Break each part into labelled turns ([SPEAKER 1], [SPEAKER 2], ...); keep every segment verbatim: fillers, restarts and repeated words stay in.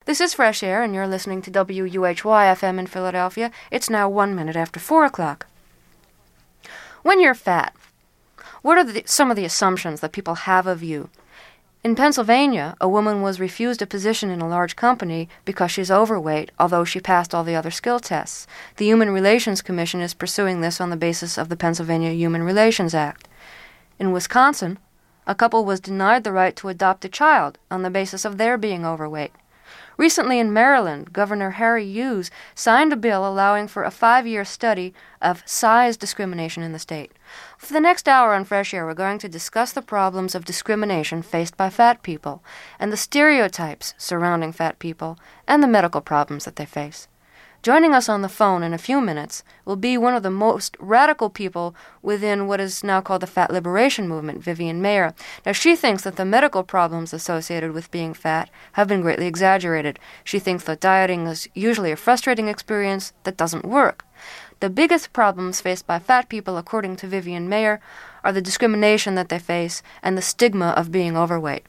[SPEAKER 1] This is Fresh Air, and you're listening to W U H Y F M in Philadelphia. It's now one minute after four o'clock. When you're fat, what are the, some of the assumptions that people have of you? In Pennsylvania, a woman was refused a position in a large company because she's overweight, although she passed all the other skill tests. The Human Relations Commission is pursuing this on the basis of the Pennsylvania Human Relations Act. In Wisconsin, a couple was denied the right to adopt a child on the basis of their being overweight. Recently in Maryland, Governor Harry Hughes signed a bill allowing for a five-year study of size discrimination in the state. For the next hour on Fresh Air, we're going to discuss the problems of discrimination faced by fat people and the stereotypes surrounding fat people and the medical problems that they face. Joining us on the phone in a few minutes will be one of the most radical people within what is now called the Fat Liberation Movement, Vivian Maier. Now, she thinks that the medical problems associated with being fat have been greatly exaggerated. She thinks that dieting is usually a frustrating experience that doesn't work. The biggest problems faced by fat people, according to Vivian Maier, are the discrimination that they face and the stigma of being overweight.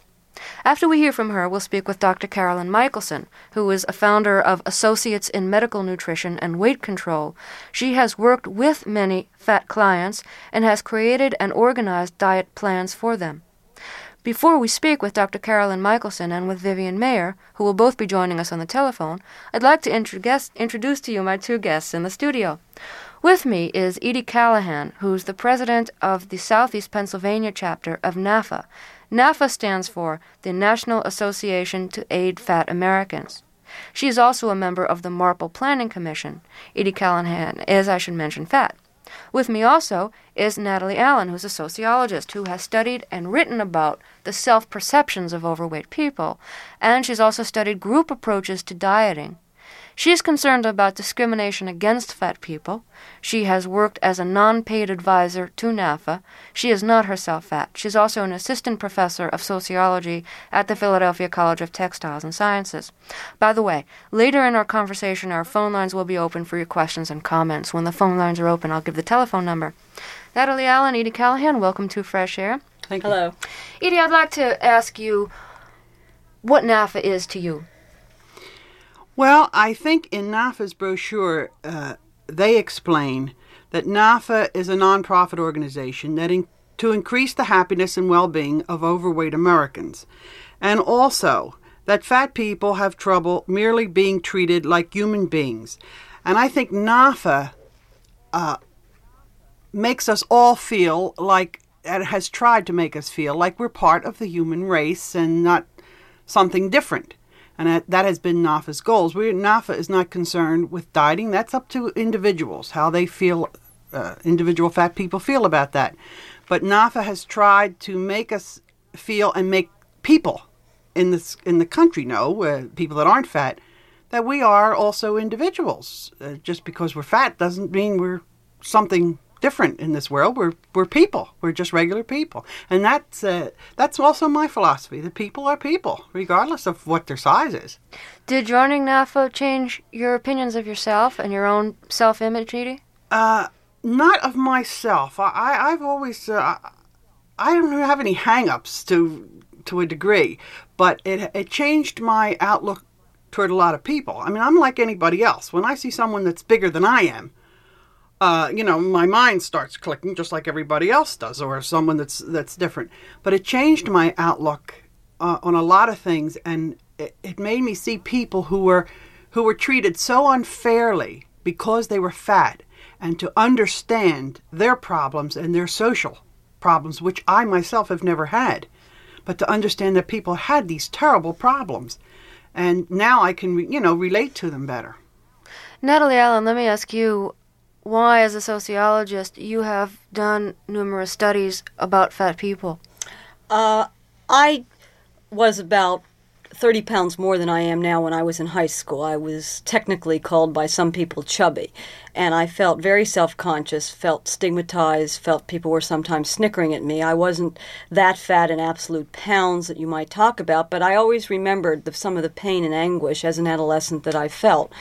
[SPEAKER 1] After we hear from her, we'll speak with Doctor Carolyn Michelson, who is a founder of Associates in Medical Nutrition and Weight Control. She has worked with many fat clients and has created and organized diet plans for them. Before we speak with Doctor Carolyn Michelson and with Vivian Maier, who will both be joining us on the telephone, I'd like to introduce, introduce to you my two guests in the studio. With me is Edie Callahan, who's the president of the Southeast Pennsylvania chapter of NAFA. NAFA stands for the National Association to Aid Fat Americans. She is also a member of the Marple Planning Commission. Edie Callahan is, I should mention, fat. With me also is Natalie Allen, who's a sociologist who has studied and written about the self-perceptions of overweight people, and she's also studied group approaches to dieting. She's concerned about discrimination against fat people. She has worked as a non-paid advisor to NAFA. She is not herself fat. She's also an assistant professor of sociology at the Philadelphia College of Textiles and Sciences. By the way, later in our conversation, our phone lines will be open for your questions and comments. When the phone lines are open, I'll give the telephone number. Natalie Allen, Edie Callahan, welcome to Fresh Air.
[SPEAKER 2] Thank you.
[SPEAKER 1] Hello. Edie, I'd like to ask you what NAFA is to you.
[SPEAKER 2] Well, I think in NAFA's brochure, uh, they explain that NAFA is a nonprofit organization that in, to increase the happiness and well-being of overweight Americans, and also that fat people have trouble merely being treated like human beings. And I think NAFA uh, makes us all feel like, and has tried to make us feel like we're part of the human race and not something different. And that, that has been NAFA's goals. We, NAFA is not concerned with dieting. That's up to individuals, how they feel, uh, individual fat people feel about that. But NAFA has tried to make us feel and make people in this in the country know, uh, people that aren't fat, that we are also individuals. Uh, just because we're fat doesn't mean we're something different in this world. We're we're people. We're just regular people, and that's uh, that's also my philosophy. That people are people, regardless of what their size is.
[SPEAKER 1] Did joining NAFA change your opinions of yourself and your own self-image, Edie?
[SPEAKER 2] Uh, not of myself. I, I I've always uh, I don't have any hang-ups to to a degree, but it it changed my outlook toward a lot of people. I mean, I'm like anybody else. When I see someone that's bigger than I am, Uh, you know, my mind starts clicking just like everybody else does, or someone that's that's different. But it changed my outlook uh, on a lot of things, and it, it made me see people who were who were treated so unfairly because they were fat, and to understand their problems and their social problems, which I myself have never had, but to understand that people had these terrible problems, and now I can, you know, relate to them better.
[SPEAKER 1] Natalie Allen, let me ask you, why, as a sociologist, you have done numerous studies about fat people?
[SPEAKER 3] Uh, I was about thirty pounds more than I am now when I was in high school. I was technically called by some people chubby, and I felt very self-conscious, felt stigmatized, felt people were sometimes snickering at me. I wasn't that fat in absolute pounds that you might talk about, but I always remembered the, some of the pain and anguish as an adolescent that I felt.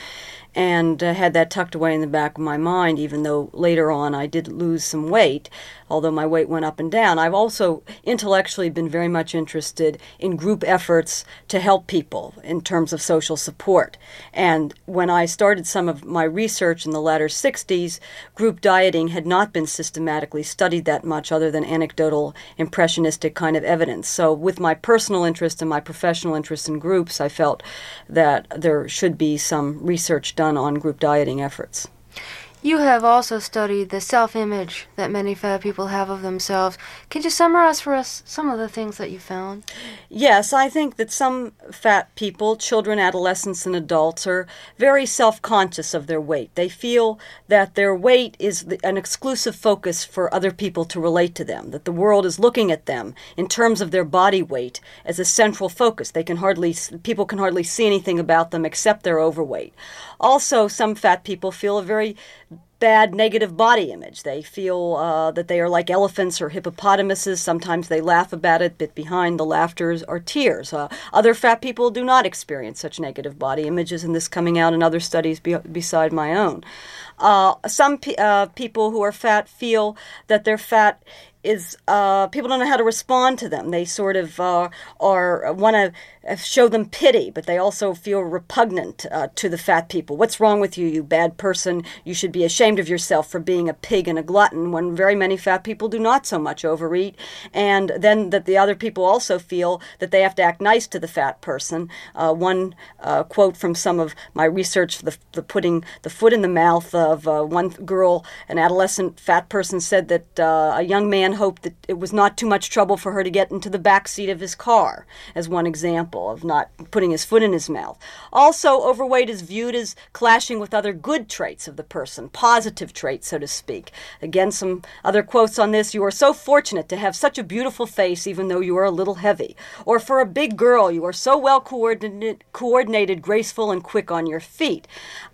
[SPEAKER 3] and uh, had that tucked away in the back of my mind, even though later on I did lose some weight, although my weight went up and down. I've also intellectually been very much interested in group efforts to help people in terms of social support. And when I started some of my research in the latter sixties, group dieting had not been systematically studied that much other than anecdotal, impressionistic kind of evidence. So with my personal interest and my professional interest in groups, I felt that there should be some research done on group dieting efforts.
[SPEAKER 1] You have also studied the self-image that many fat people have of themselves. Could you summarize for us some of the things that you found?
[SPEAKER 3] Yes, I think that some fat people, children, adolescents, and adults, are very self-conscious of their weight. They feel that their weight is an exclusive focus for other people to relate to them, that the world is looking at them in terms of their body weight as a central focus. They can hardly, people can hardly see anything about them except their overweight. Also, some fat people feel a very bad negative body image. They feel uh, that they are like elephants or hippopotamuses. Sometimes they laugh about it, but behind the laughter are tears. Uh, other fat people do not experience such negative body images, and this coming out in other studies be- beside my own. Uh, some pe- uh, people who are fat feel that their fat is uh, people don't know how to respond to them. They sort of uh, are want to show them pity, but they also feel repugnant uh, to the fat people. What's wrong with you, you bad person? You should be ashamed of yourself for being a pig and a glutton, when very many fat people do not so much overeat. And then that the other people also feel that they have to act nice to the fat person. Uh, one uh, quote from some of my research, the, the putting the foot in the mouth of uh, one girl, an adolescent fat person, said that uh, a young man hoped that it was not too much trouble for her to get into the back seat of his car, as one example of not putting his foot in his mouth. Also, overweight is viewed as clashing with other good traits of the person, positive traits, so to speak. Again, some other quotes on this. You are so fortunate to have such a beautiful face, even though you are a little heavy. Or for a big girl, you are so well coordinated, coordinated graceful, and quick on your feet.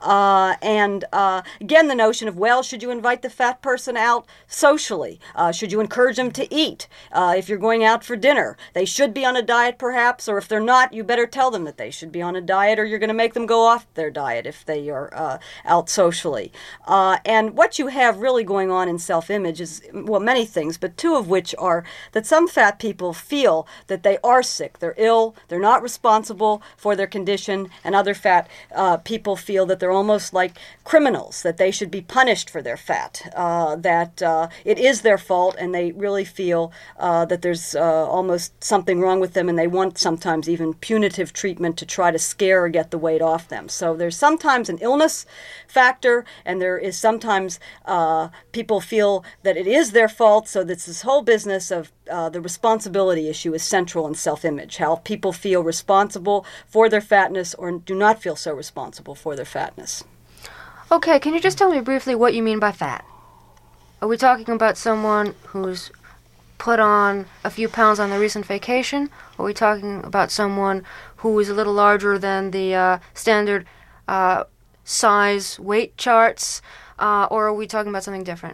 [SPEAKER 3] Uh, and uh, again, the notion of, well, should you invite the fat person out socially? Uh, should you encourage them to eat? Uh, if you're going out for dinner, they should be on a diet perhaps, or if they're not, you better tell them that they should be on a diet, or you're going to make them go off their diet if they are uh, out socially. Uh, and what you have really going on in self-image is, well, many things, but two of which are that some fat people feel that they are sick, they're ill, they're not responsible for their condition, and other fat uh, people feel that they're almost like criminals, that they should be punished for their fat, uh, that uh, it is their fault, and they really feel uh, that there's uh, almost something wrong with them, and they want sometimes even punitive treatment to try to scare or get the weight off them. So there's sometimes an illness factor, and there is sometimes uh, people feel that it is their fault, so that's this whole business of uh, the responsibility issue is central in self-image, how people feel responsible for their fatness or do not feel so responsible for their fatness.
[SPEAKER 1] Okay, can you just tell me briefly what you mean by fat? Are we talking about someone who's put on a few pounds on the recent vacation? Or are we talking about someone who is a little larger than the uh, standard uh, size weight charts? Uh, or are we talking about something different?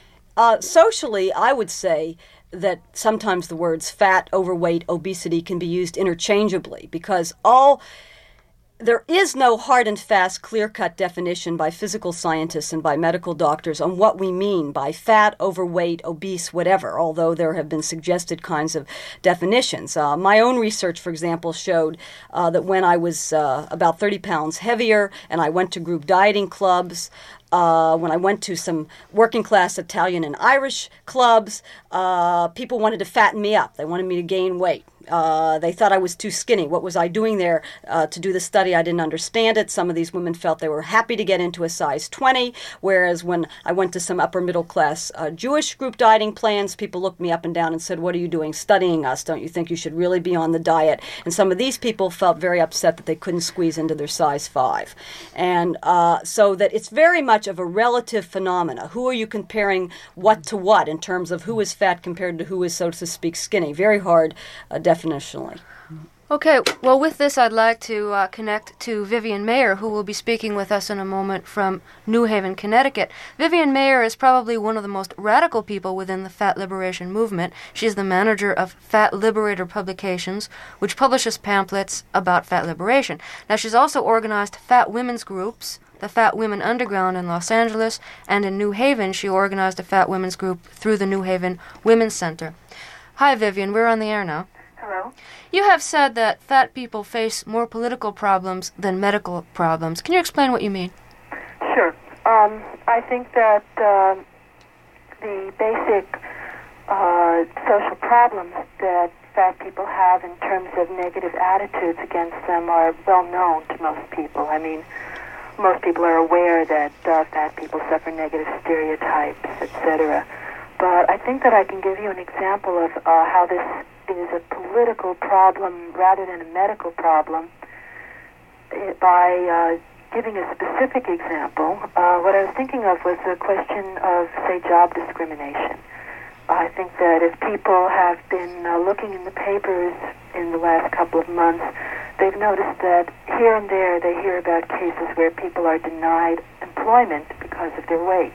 [SPEAKER 3] Uh, socially, I would say that sometimes the words fat, overweight, obesity can be used interchangeably, because all there is no hard and fast, clear-cut definition by physical scientists and by medical doctors on what we mean by fat, overweight, obese, whatever, although there have been suggested kinds of definitions. Uh, my own research, for example, showed uh, that when I was uh, about thirty pounds heavier and I went to group dieting clubs, Uh, when I went to some working-class Italian and Irish clubs, uh, people wanted to fatten me up. They wanted me to gain weight. Uh, they thought I was too skinny. What was I doing there uh, to do the study? I didn't understand it. Some of these women felt they were happy to get into a size twenty, whereas when I went to some upper-middle-class uh, Jewish group dieting plans, people looked me up and down and said, what are you doing studying us? Don't you think you should really be on the diet? And some of these people felt very upset that they couldn't squeeze into their size five. And uh, so that it's very much of a relative phenomena. Who are you comparing what to what in terms of who is fat compared to who is, so to speak, skinny? Very hard uh, definitionally.
[SPEAKER 1] Okay, well, with this, I'd like to uh, connect to Vivian Mayer, who will be speaking with us in a moment from New Haven, Connecticut. Vivian Mayer is probably one of the most radical people within the fat liberation movement. She's the manager of Fat Liberator Publications, which publishes pamphlets about fat liberation. Now, she's also organized fat women's groups, the Fat Women Underground in Los Angeles, and in New Haven she organized a fat women's group through the New Haven Women's Center. Hi, Vivian. We're on the air now.
[SPEAKER 4] Hello.
[SPEAKER 1] You have said that fat people face more political problems than medical problems. Can you explain what you mean?
[SPEAKER 4] Sure. Um, I think that uh, the basic uh, social problems that fat people have in terms of negative attitudes against them are well known to most people. I mean, most people are aware that uh, fat people suffer negative stereotypes, et cetera. But I think that I can give you an example of uh, how this is a political problem rather than a medical problem uh, by uh, giving a specific example. Uh, what I was thinking of was the question of, say, job discrimination. I think that if people have been uh, looking in the papers in the last couple of months, they've noticed that here and there they hear about cases where people are denied employment because of their weight.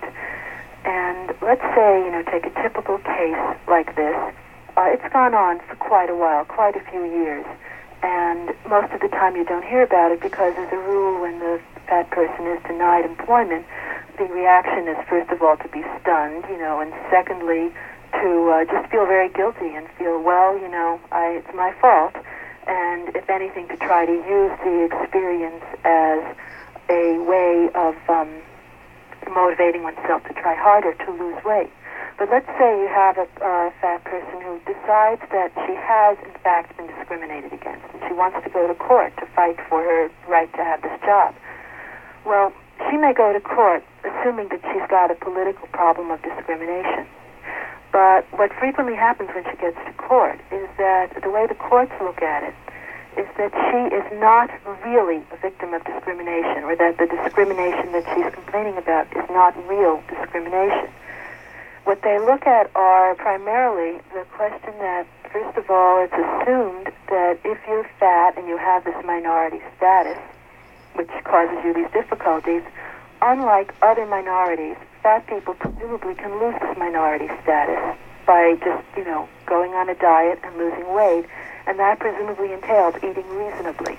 [SPEAKER 4] And let's say, you know, take a typical case like this. Uh, it's gone on for quite a while, quite a few years. And most of the time you don't hear about it because, as a rule, when the fat person is denied employment, the reaction is, first of all, to be stunned, you know, and secondly, to uh, just feel very guilty and feel, well, you know, I, it's my fault. And if anything, to try to use the experience as a way of um, motivating oneself to try harder to lose weight. But let's say you have a uh, fat person who decides that she has, in fact, been discriminated against, and she wants to go to court to fight for her right to have this job. Well, she may go to court assuming that she's got a political problem of discrimination. But what frequently happens when she gets to court is that the way the courts look at it is that she is not really a victim of discrimination, or that the discrimination that she's complaining about is not real discrimination. What they look at are primarily the question that, first of all, it's assumed that if you're fat and you have this minority status, which causes you these difficulties, unlike other minorities, fat people presumably can lose this minority status by just, you know, going on a diet and losing weight, and that presumably entails eating reasonably.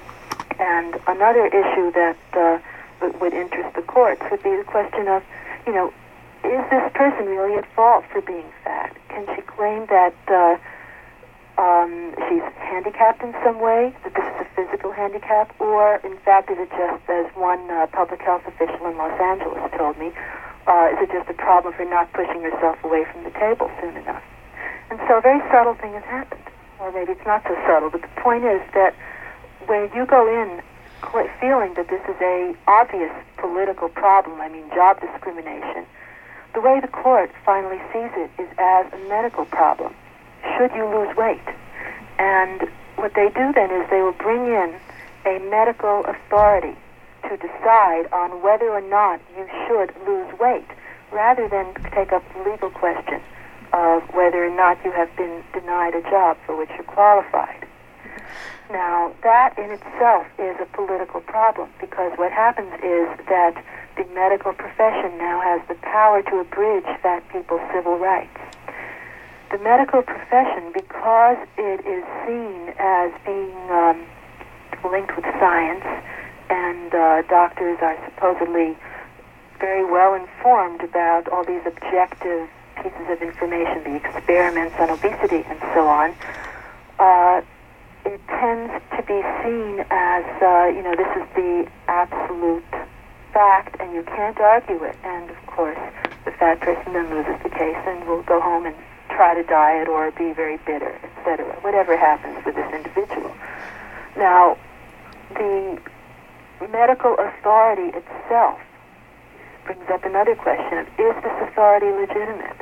[SPEAKER 4] And another issue that uh, would interest the courts would be the question of, you know, is this person really at fault for being fat? Can she claim that uh, um, she's handicapped in some way, that this is a physical handicap, or in fact is it just, as one uh, public health official in Los Angeles told me, uh, is it just a problem for not pushing herself away from the table soon enough? And so a very subtle thing has happened. Or maybe it's not so subtle, but the point is that when you go in feeling that this is a obvious political problem, I mean job discrimination, the way the court finally sees it is as a medical problem. Should you lose weight? And what they do then is they will bring in a medical authority to decide on whether or not you should lose weight, rather than take up the legal question of whether or not you have been denied a job for which you're qualified. Now, that in itself is a political problem, because what happens is that the medical profession now has the power to abridge fat people's civil rights. The medical profession, because it is seen as being um, linked with science, and uh, doctors are supposedly very well informed about all these objective pieces of information, the experiments on obesity and so on, uh, it tends to be seen as, uh, you know, this is the absolute fact, and you can't argue it. And, of course, the fat person then loses the case and will go home and try to diet or be very bitter, et cetera, whatever happens with this individual. Now, the medical authority itself brings up another question of, is this authority legitimate?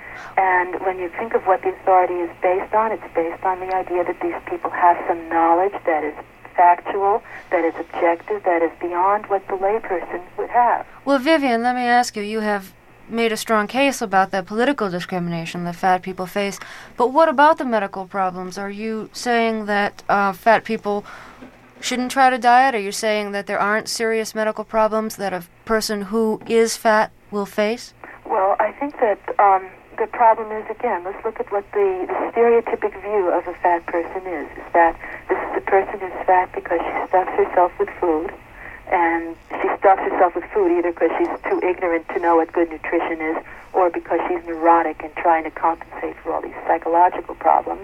[SPEAKER 4] And when you think of what the authority is based on, it's based on the idea that these people have some knowledge that is factual, that is objective, that is beyond what the layperson would have.
[SPEAKER 1] Well, Vivian, let me ask you, you have made a strong case about the political discrimination that fat people face, but what about the medical problems? Are you saying that uh, fat people shouldn't try to diet? Are you saying that there aren't serious medical problems that a person who is fat will face?
[SPEAKER 4] Well, I think that um, the problem is, again, let's look at what the, the stereotypic view of a fat person is, is that this is a person who's fat because she stuffs herself with food, and she stuffs herself with food either because she's too ignorant to know what good nutrition is or because she's neurotic and trying to compensate for all these psychological problems,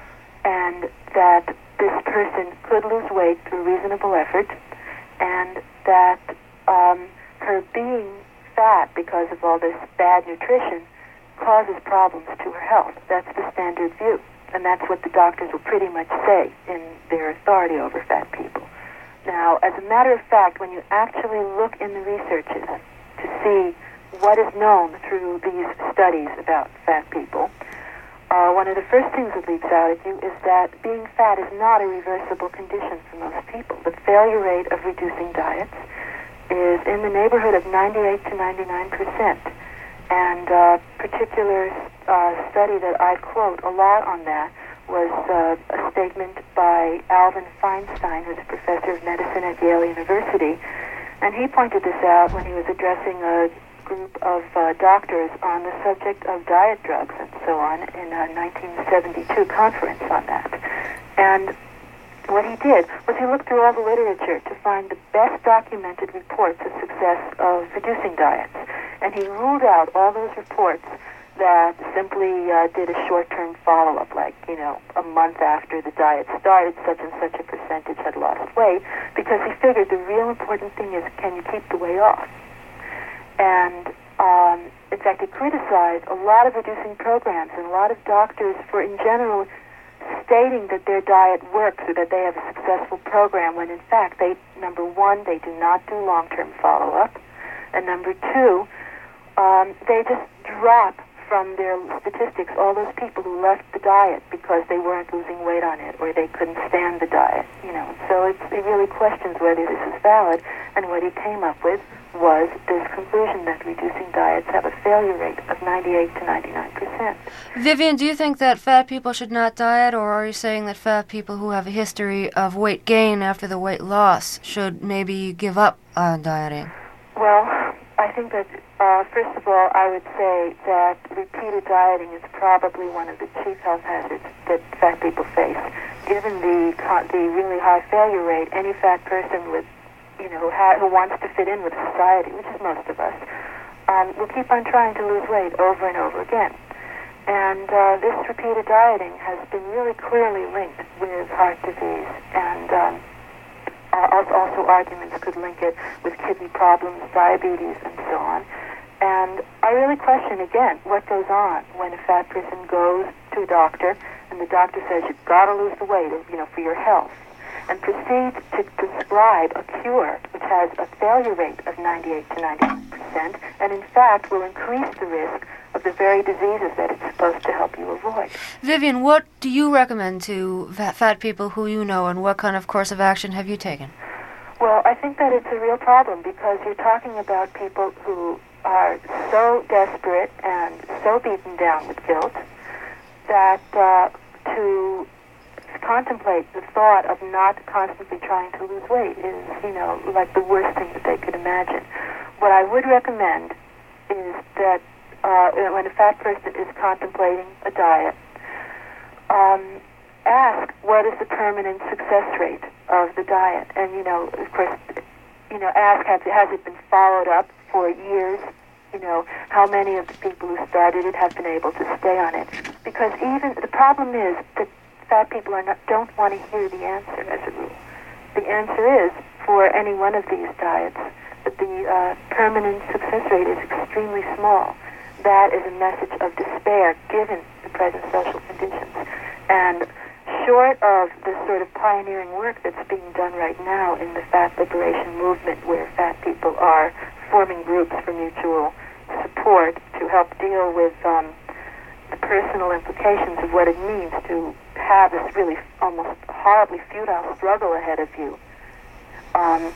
[SPEAKER 4] and that this person could lose weight through reasonable effort, and that um, her being fat because of all this bad nutrition causes problems to her health. That's the standard view, and that's what the doctors will pretty much say in their authority over fat people. Now, as a matter of fact, when you actually look in the researches to see what is known through these studies about fat people, uh, one of the first things that leaps out at you is that being fat is not a reversible condition for most people. The failure rate of reducing diets is in the neighborhood of ninety-eight to ninety-nine percent. And a particular uh, study that I quote a lot on that was uh, a statement by Alvin Feinstein, who's a professor of medicine at Yale University. And he pointed this out when he was addressing a group of uh, doctors on the subject of diet drugs and so on in a nineteen seventy-two conference on that. And what he did was he looked through all the literature to find the best documented reports of success of reducing diets. And he ruled out all those reports that simply uh, did a short-term follow-up, like, you know, a month after the diet started, such and such a percentage had lost weight, because he figured the real important thing is, can you keep the weight off? And, um, in fact, he criticized a lot of reducing programs and a lot of doctors for, in general, stating that their diet works or that they have a successful program, when, in fact, they, number one, they do not do long-term follow-up, and number two, um, they just drop from their statistics all those people who left the diet because they weren't losing weight on it or they couldn't stand the diet, you know. So it's, it really questions whether this is valid, and what he came up with was this conclusion that reducing diets have a failure rate of ninety-eight to ninety-nine percent.
[SPEAKER 1] Vivian, do you think that fat people should not diet, or are you saying that fat people who have a history of weight gain after the weight loss should maybe give up on dieting?
[SPEAKER 4] Well, I think that, uh, first of all, I would say that repeated dieting is probably one of the chief health hazards that fat people face. Given the the really high failure rate, any fat person with, you know, who, ha- who wants to fit in with society, which is most of us, um, will keep on trying to lose weight over and over again. And uh, this repeated dieting has been really clearly linked with heart disease, and um, Uh, also arguments could link it with kidney problems, diabetes, and so on. And I really question, again, what goes on when a fat person goes to a doctor and the doctor says, you've got to lose the weight, you know, for your health, and proceeds to prescribe a cure which has a failure rate of ninety-eight to ninety-nine percent, and in fact will increase the risk of the very diseases that it's supposed to help you avoid.
[SPEAKER 1] Vivian, what do you recommend to fat, fat people who you know, and what kind of course of action have you taken?
[SPEAKER 4] Well, I think that it's a real problem because you're talking about people who are so desperate and so beaten down with guilt that uh, to contemplate the thought of not constantly trying to lose weight is, you know, like the worst thing that they could imagine. What I would recommend is that uh, when a fat person is contemplating a diet, um, ask what is the permanent success rate of the diet. And, you know, of course, you know, ask, has, has it been followed up for years? You know, how many of the people who started it have been able to stay on it? Because even, the problem is that fat people are not, don't want to hear the answer as a rule. The answer is, for any one of these diets, that the uh, permanent success rate is extremely small. That is a message of despair given the present social conditions. And short of the sort of pioneering work that's being done right now in the fat liberation movement, where fat people are forming groups for mutual support to help deal with um, the personal implications of what it means to have this really almost horribly futile struggle ahead of you. Um,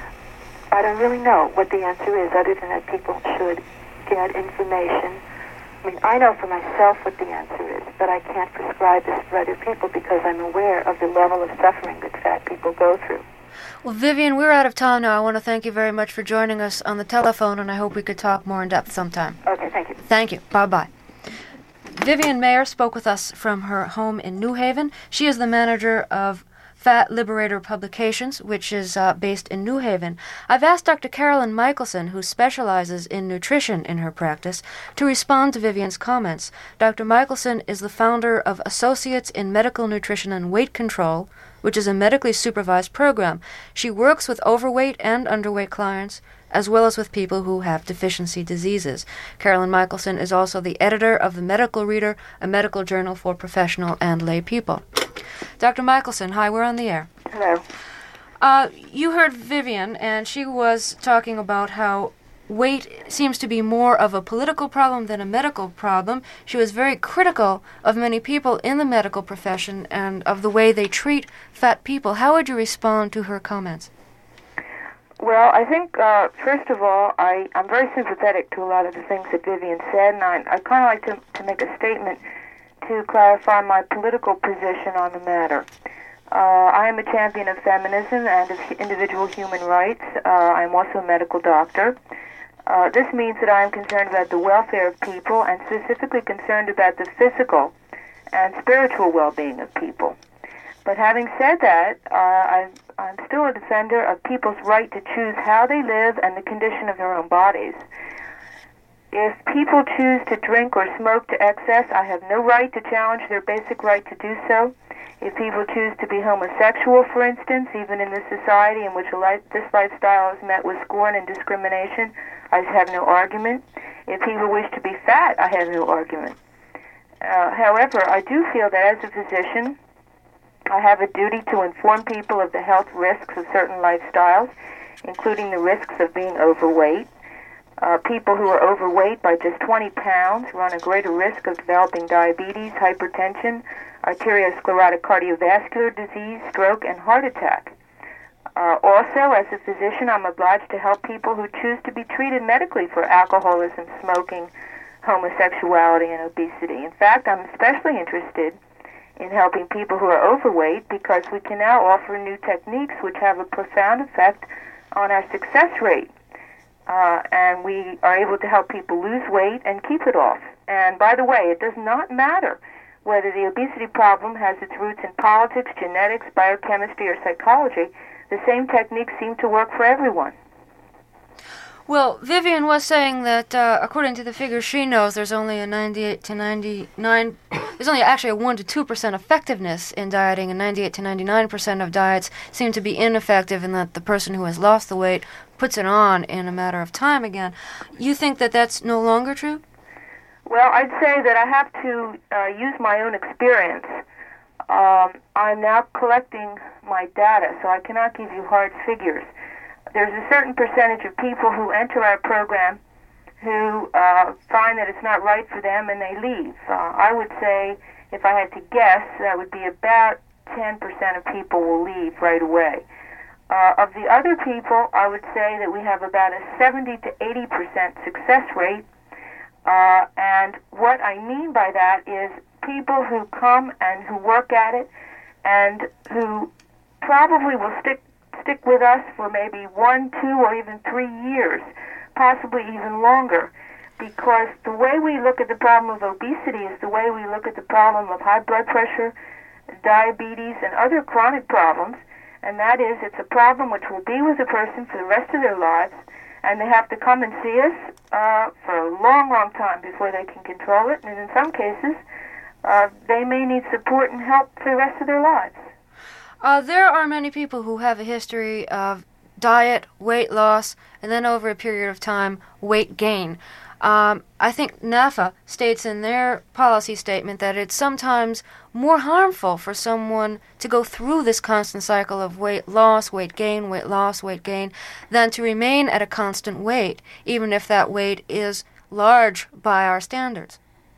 [SPEAKER 4] I don't really know what the answer is, other than that people should get information. I mean, I know for myself what the answer is, but I can't prescribe this for other people because I'm aware of the level of suffering that fat people go through.
[SPEAKER 1] Well, Vivian, we're out of time now. I want to thank you very much for joining us on the telephone, and I hope we could talk more in depth sometime.
[SPEAKER 4] Okay, thank you.
[SPEAKER 1] Thank you. Bye-bye. Vivian Maier spoke with us from her home in New Haven. She is the manager of Fat Liberator Publications, which is uh, based in New Haven. I've asked Doctor Carolyn Michelson, who specializes in nutrition in her practice, to respond to Vivian's comments. Doctor Michelson is the founder of Associates in Medical Nutrition and Weight Control, which is a medically supervised program. She works with overweight and underweight clients, as well as with people who have deficiency diseases. Carolyn Michelson is also the editor of The Medical Reader, a medical journal for professional and lay people. Doctor Michelson, hi, we're on the air.
[SPEAKER 4] Hello.
[SPEAKER 1] Uh, you heard Vivian, and she was talking about how weight seems to be more of a political problem than a medical problem. She was very critical of many people in the medical profession and of the way they treat fat people. How would you respond to her comments?
[SPEAKER 4] Well, I think, uh, first of all, I, I'm very sympathetic to a lot of the things that Vivian said, and I, I kind of like to, to make a statement to clarify my political position on the matter. Uh, I am a champion of feminism and of individual human rights. Uh, I am also a medical doctor. Uh, this means that I am concerned about the welfare of people and specifically concerned about the physical and spiritual well-being of people. But having said that, uh, I, I'm still a defender of people's right to choose how they live and the condition of their own bodies. If people choose to drink or smoke to excess, I have no right to challenge their basic right to do so. If people choose to be homosexual, for instance, even in this society in which a life, this lifestyle is met with scorn and discrimination, I have no argument. If people wish to be fat, I have no argument. Uh, however, I do feel that as a physician, I have a duty to inform people of the health risks of certain lifestyles, including the risks of being overweight. Uh, people who are overweight by just twenty pounds run a greater risk of developing diabetes, hypertension, arteriosclerotic cardiovascular disease, stroke, and heart attack. Uh, also, as a physician, I'm obliged to help people who choose to be treated medically for alcoholism, smoking, homosexuality, and obesity. In fact, I'm especially interested in helping people who are overweight because we can now offer new techniques which have a profound effect on our success rate. Uh, and we are able to help people lose weight and keep it off. And by the way, it does not matter whether the obesity problem has its roots in politics, genetics, biochemistry, or psychology. The same techniques seem to work for everyone.
[SPEAKER 1] Well, Vivian was saying that uh, according to the figures she knows, there's only a ninety-eight to ninety-nine, there's only actually a one to two percent effectiveness in dieting, and ninety-eight to ninety-nine percent of diets seem to be ineffective, and that the person who has lost the weight puts it on in a matter of time again. You think that that's no longer true?
[SPEAKER 4] Well, I'd say that I have to uh, use my own experience. Um, I'm now collecting my data, so I cannot give you hard figures. There's a certain percentage of people who enter our program who uh, find that it's not right for them and they leave. Uh, I would say, if I had to guess, that would be about ten percent of people will leave right away. Uh, of the other people, I would say that we have about a seventy to eighty percent success rate. Uh, and what I mean by that is people who come and who work at it and who probably will stick stick with us for maybe one, two, or even three years, possibly even longer, because the way we look at the problem of obesity is the way we look at the problem of high blood pressure, diabetes, and other chronic problems, and that is it's a problem which will be with a person for the rest of their lives, and they have to come and see us uh, for a long, long time before they can control it, and in some cases, uh, they may need support and help for the rest of their lives.
[SPEAKER 1] Uh, there are many people who have a history of diet, weight loss, and then over a period of time, weight gain. Um, I think NAPHA states in their policy statement that it's sometimes more harmful for someone to go through this constant cycle of weight loss, weight gain, weight loss, weight gain, than to remain at a constant weight, even if that weight is large by our standards.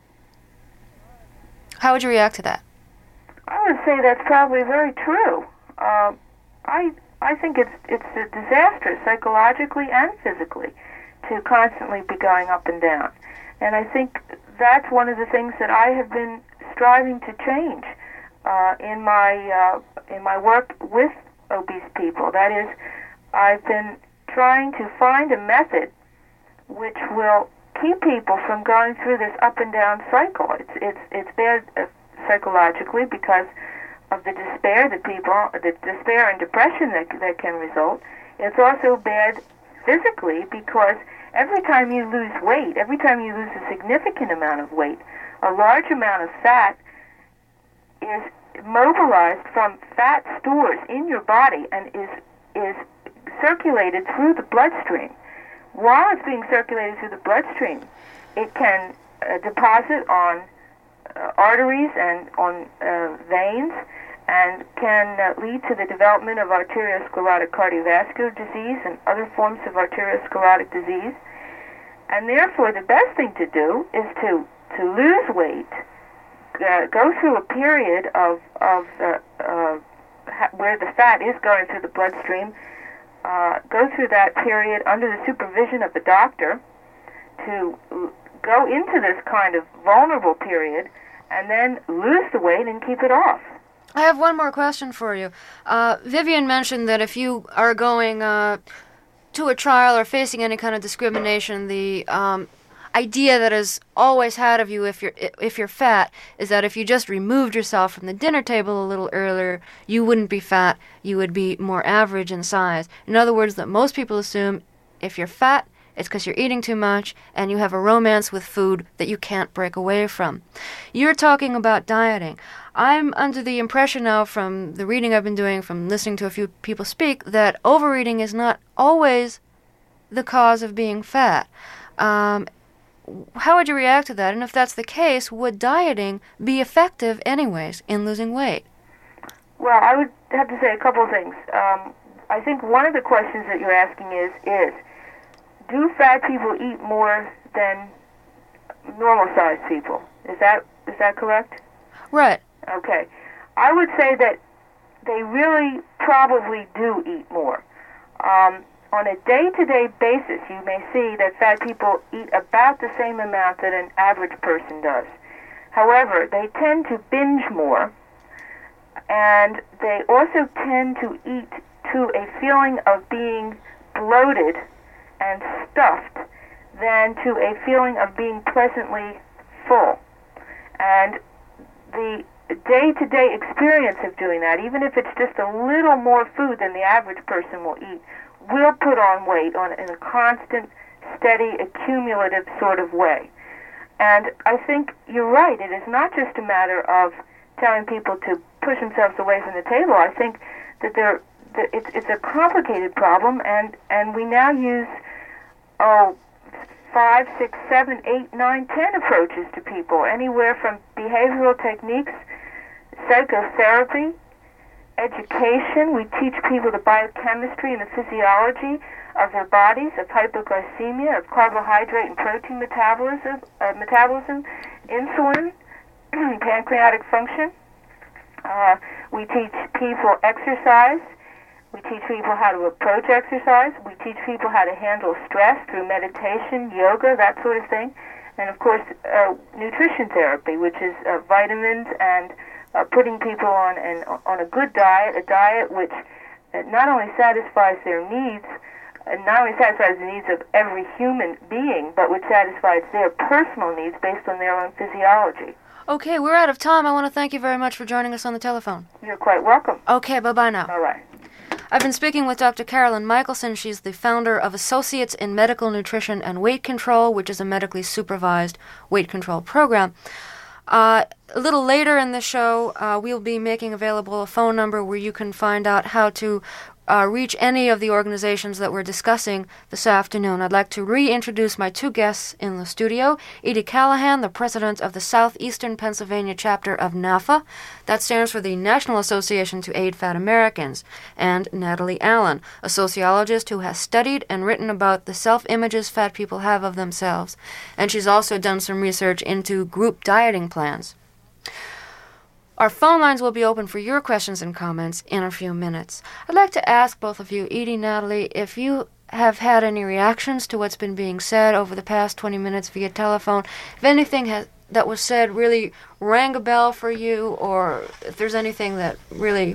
[SPEAKER 1] How would you react to that?
[SPEAKER 4] I would say that's probably very true. Uh, I I think it's it's a disaster psychologically and physically to constantly be going up and down, and I think that's one of the things that I have been striving to change uh, in my uh, in my work with obese people. That is, I've been trying to find a method which will keep people from going through this up and down cycle. It's it's it's bad uh, psychologically because of the despair that people, the despair and depression that that can result. It's also bad physically because every time you lose weight, every time you lose a significant amount of weight, a large amount of fat is mobilized from fat stores in your body and is is circulated through the bloodstream. While it's being circulated through the bloodstream, it can uh, deposit on uh, arteries and on uh, veins and can uh, lead to the development of arteriosclerotic cardiovascular disease and other forms of arteriosclerotic disease. And therefore, the best thing to do is to, to lose weight, uh, go through a period of, of uh, uh, where the fat is going through the bloodstream, uh, go through that period under the supervision of the doctor to go into this kind of vulnerable period and then lose the weight and keep it off.
[SPEAKER 1] I have one more question for you. Uh, Vivian mentioned that if you are going uh, to a trial or facing any kind of discrimination, the um, idea that is always had of you if you're if you're fat is that if you just removed yourself from the dinner table a little earlier, you wouldn't be fat. You would be more average in size. In other words, that most people assume if you're fat, it's because you're eating too much and you have a romance with food that you can't break away from. You're talking about dieting. I'm under the impression now from the reading I've been doing, from listening to a few people speak, that overeating is not always the cause of being fat. Um, how would you react to that? And if that's the case, would dieting be effective anyways in losing weight?
[SPEAKER 4] Well, I would have to say a couple of things. Um, I think one of the questions that you're asking is, is do fat people eat more than normal-sized people? Is that is that correct?
[SPEAKER 1] Right.
[SPEAKER 4] Okay. I would say that they really probably do eat more. Um, on a day-to-day basis, you may see that fat people eat about the same amount that an average person does. However, they tend to binge more, and they also tend to eat to a feeling of being bloated and stuffed than to a feeling of being pleasantly full. And the day-to-day experience of doing that, even if it's just a little more food than the average person will eat, will put on weight on in a constant, steady, accumulative sort of way. And I think you're right. It is not just a matter of telling people to push themselves away from the table. I think that they're, that it's, it's a complicated problem, and, and we now use oh, five, six, seven, eight, nine, ten approaches to people, anywhere from behavioral techniques, psychotherapy, education. We teach people the biochemistry and the physiology of their bodies, of hypoglycemia, of carbohydrate and protein metabolism, uh, metabolism, insulin, pancreatic function. Uh, we teach people exercise. We teach people how to approach exercise. We teach people how to handle stress through meditation, yoga, that sort of thing. And, of course, uh, nutrition therapy, which is uh, vitamins and uh, putting people on an, on a good diet, a diet which uh, not only satisfies their needs, uh, not only satisfies the needs of every human being, but which satisfies their personal needs based on their own physiology.
[SPEAKER 1] Okay, we're out of time. I want to thank you very much for joining us on the telephone.
[SPEAKER 4] You're quite welcome.
[SPEAKER 1] Okay, bye-bye now.
[SPEAKER 4] All right.
[SPEAKER 1] I've been speaking with Doctor Carolyn Michelson. She's the founder of Associates in Medical Nutrition and Weight Control, which is a medically supervised weight control program. Uh, a little later in the show, uh, we'll be making available a phone number where you can find out how to uh, reach any of the organizations that we're discussing this afternoon. I'd like to reintroduce my two guests in the studio. Edie Callahan, the president of the Southeastern Pennsylvania chapter of NAFA. That stands for the National Association to Aid Fat Americans. And Natalie Allen, a sociologist who has studied and written about the self-images fat people have of themselves. And she's also done some research into group dieting plans. Our phone lines will be open for your questions and comments in a few minutes. I'd like to ask both of you, Edie, Natalie, if you have had any reactions to what's been being said over the past twenty minutes via telephone, if anything has, that was said really rang a bell for you, or if there's anything that really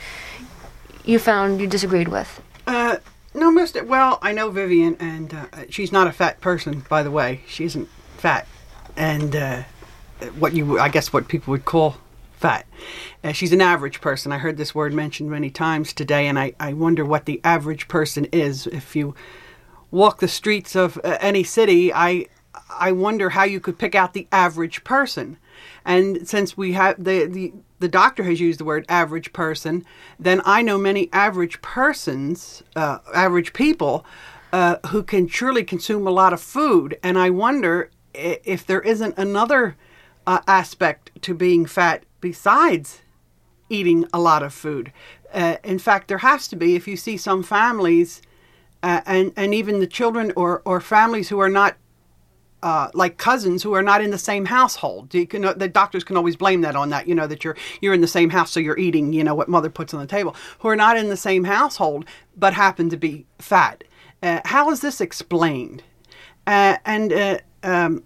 [SPEAKER 1] you found you disagreed with.
[SPEAKER 2] Uh, no, Mister Well, I know Vivian, and uh, she's not a fat person, by the way. She isn't fat. And uh, what you, I guess what people would call fat. Uh, she's an average person. I heard this word mentioned many times today, and I, I wonder what the average person is. If you walk the streets of uh, any city, I I wonder how you could pick out the average person. And since we have the, the the doctor has used the word average person, then I know many average persons, uh, average people, uh, who can surely consume a lot of food. And I wonder if there isn't another uh, aspect to being fat besides eating a lot of food. Uh, in fact, there has to be. If you see some families, uh, and and even the children or or families who are not. Uh, like cousins who are not in the same household. You can, the doctors can always blame that on that, you know, that you're you're in the same house, so you're eating, you know, what mother puts on the table. Who are not in the same household, but happen to be fat. Uh, how is this explained? Uh, and uh, um,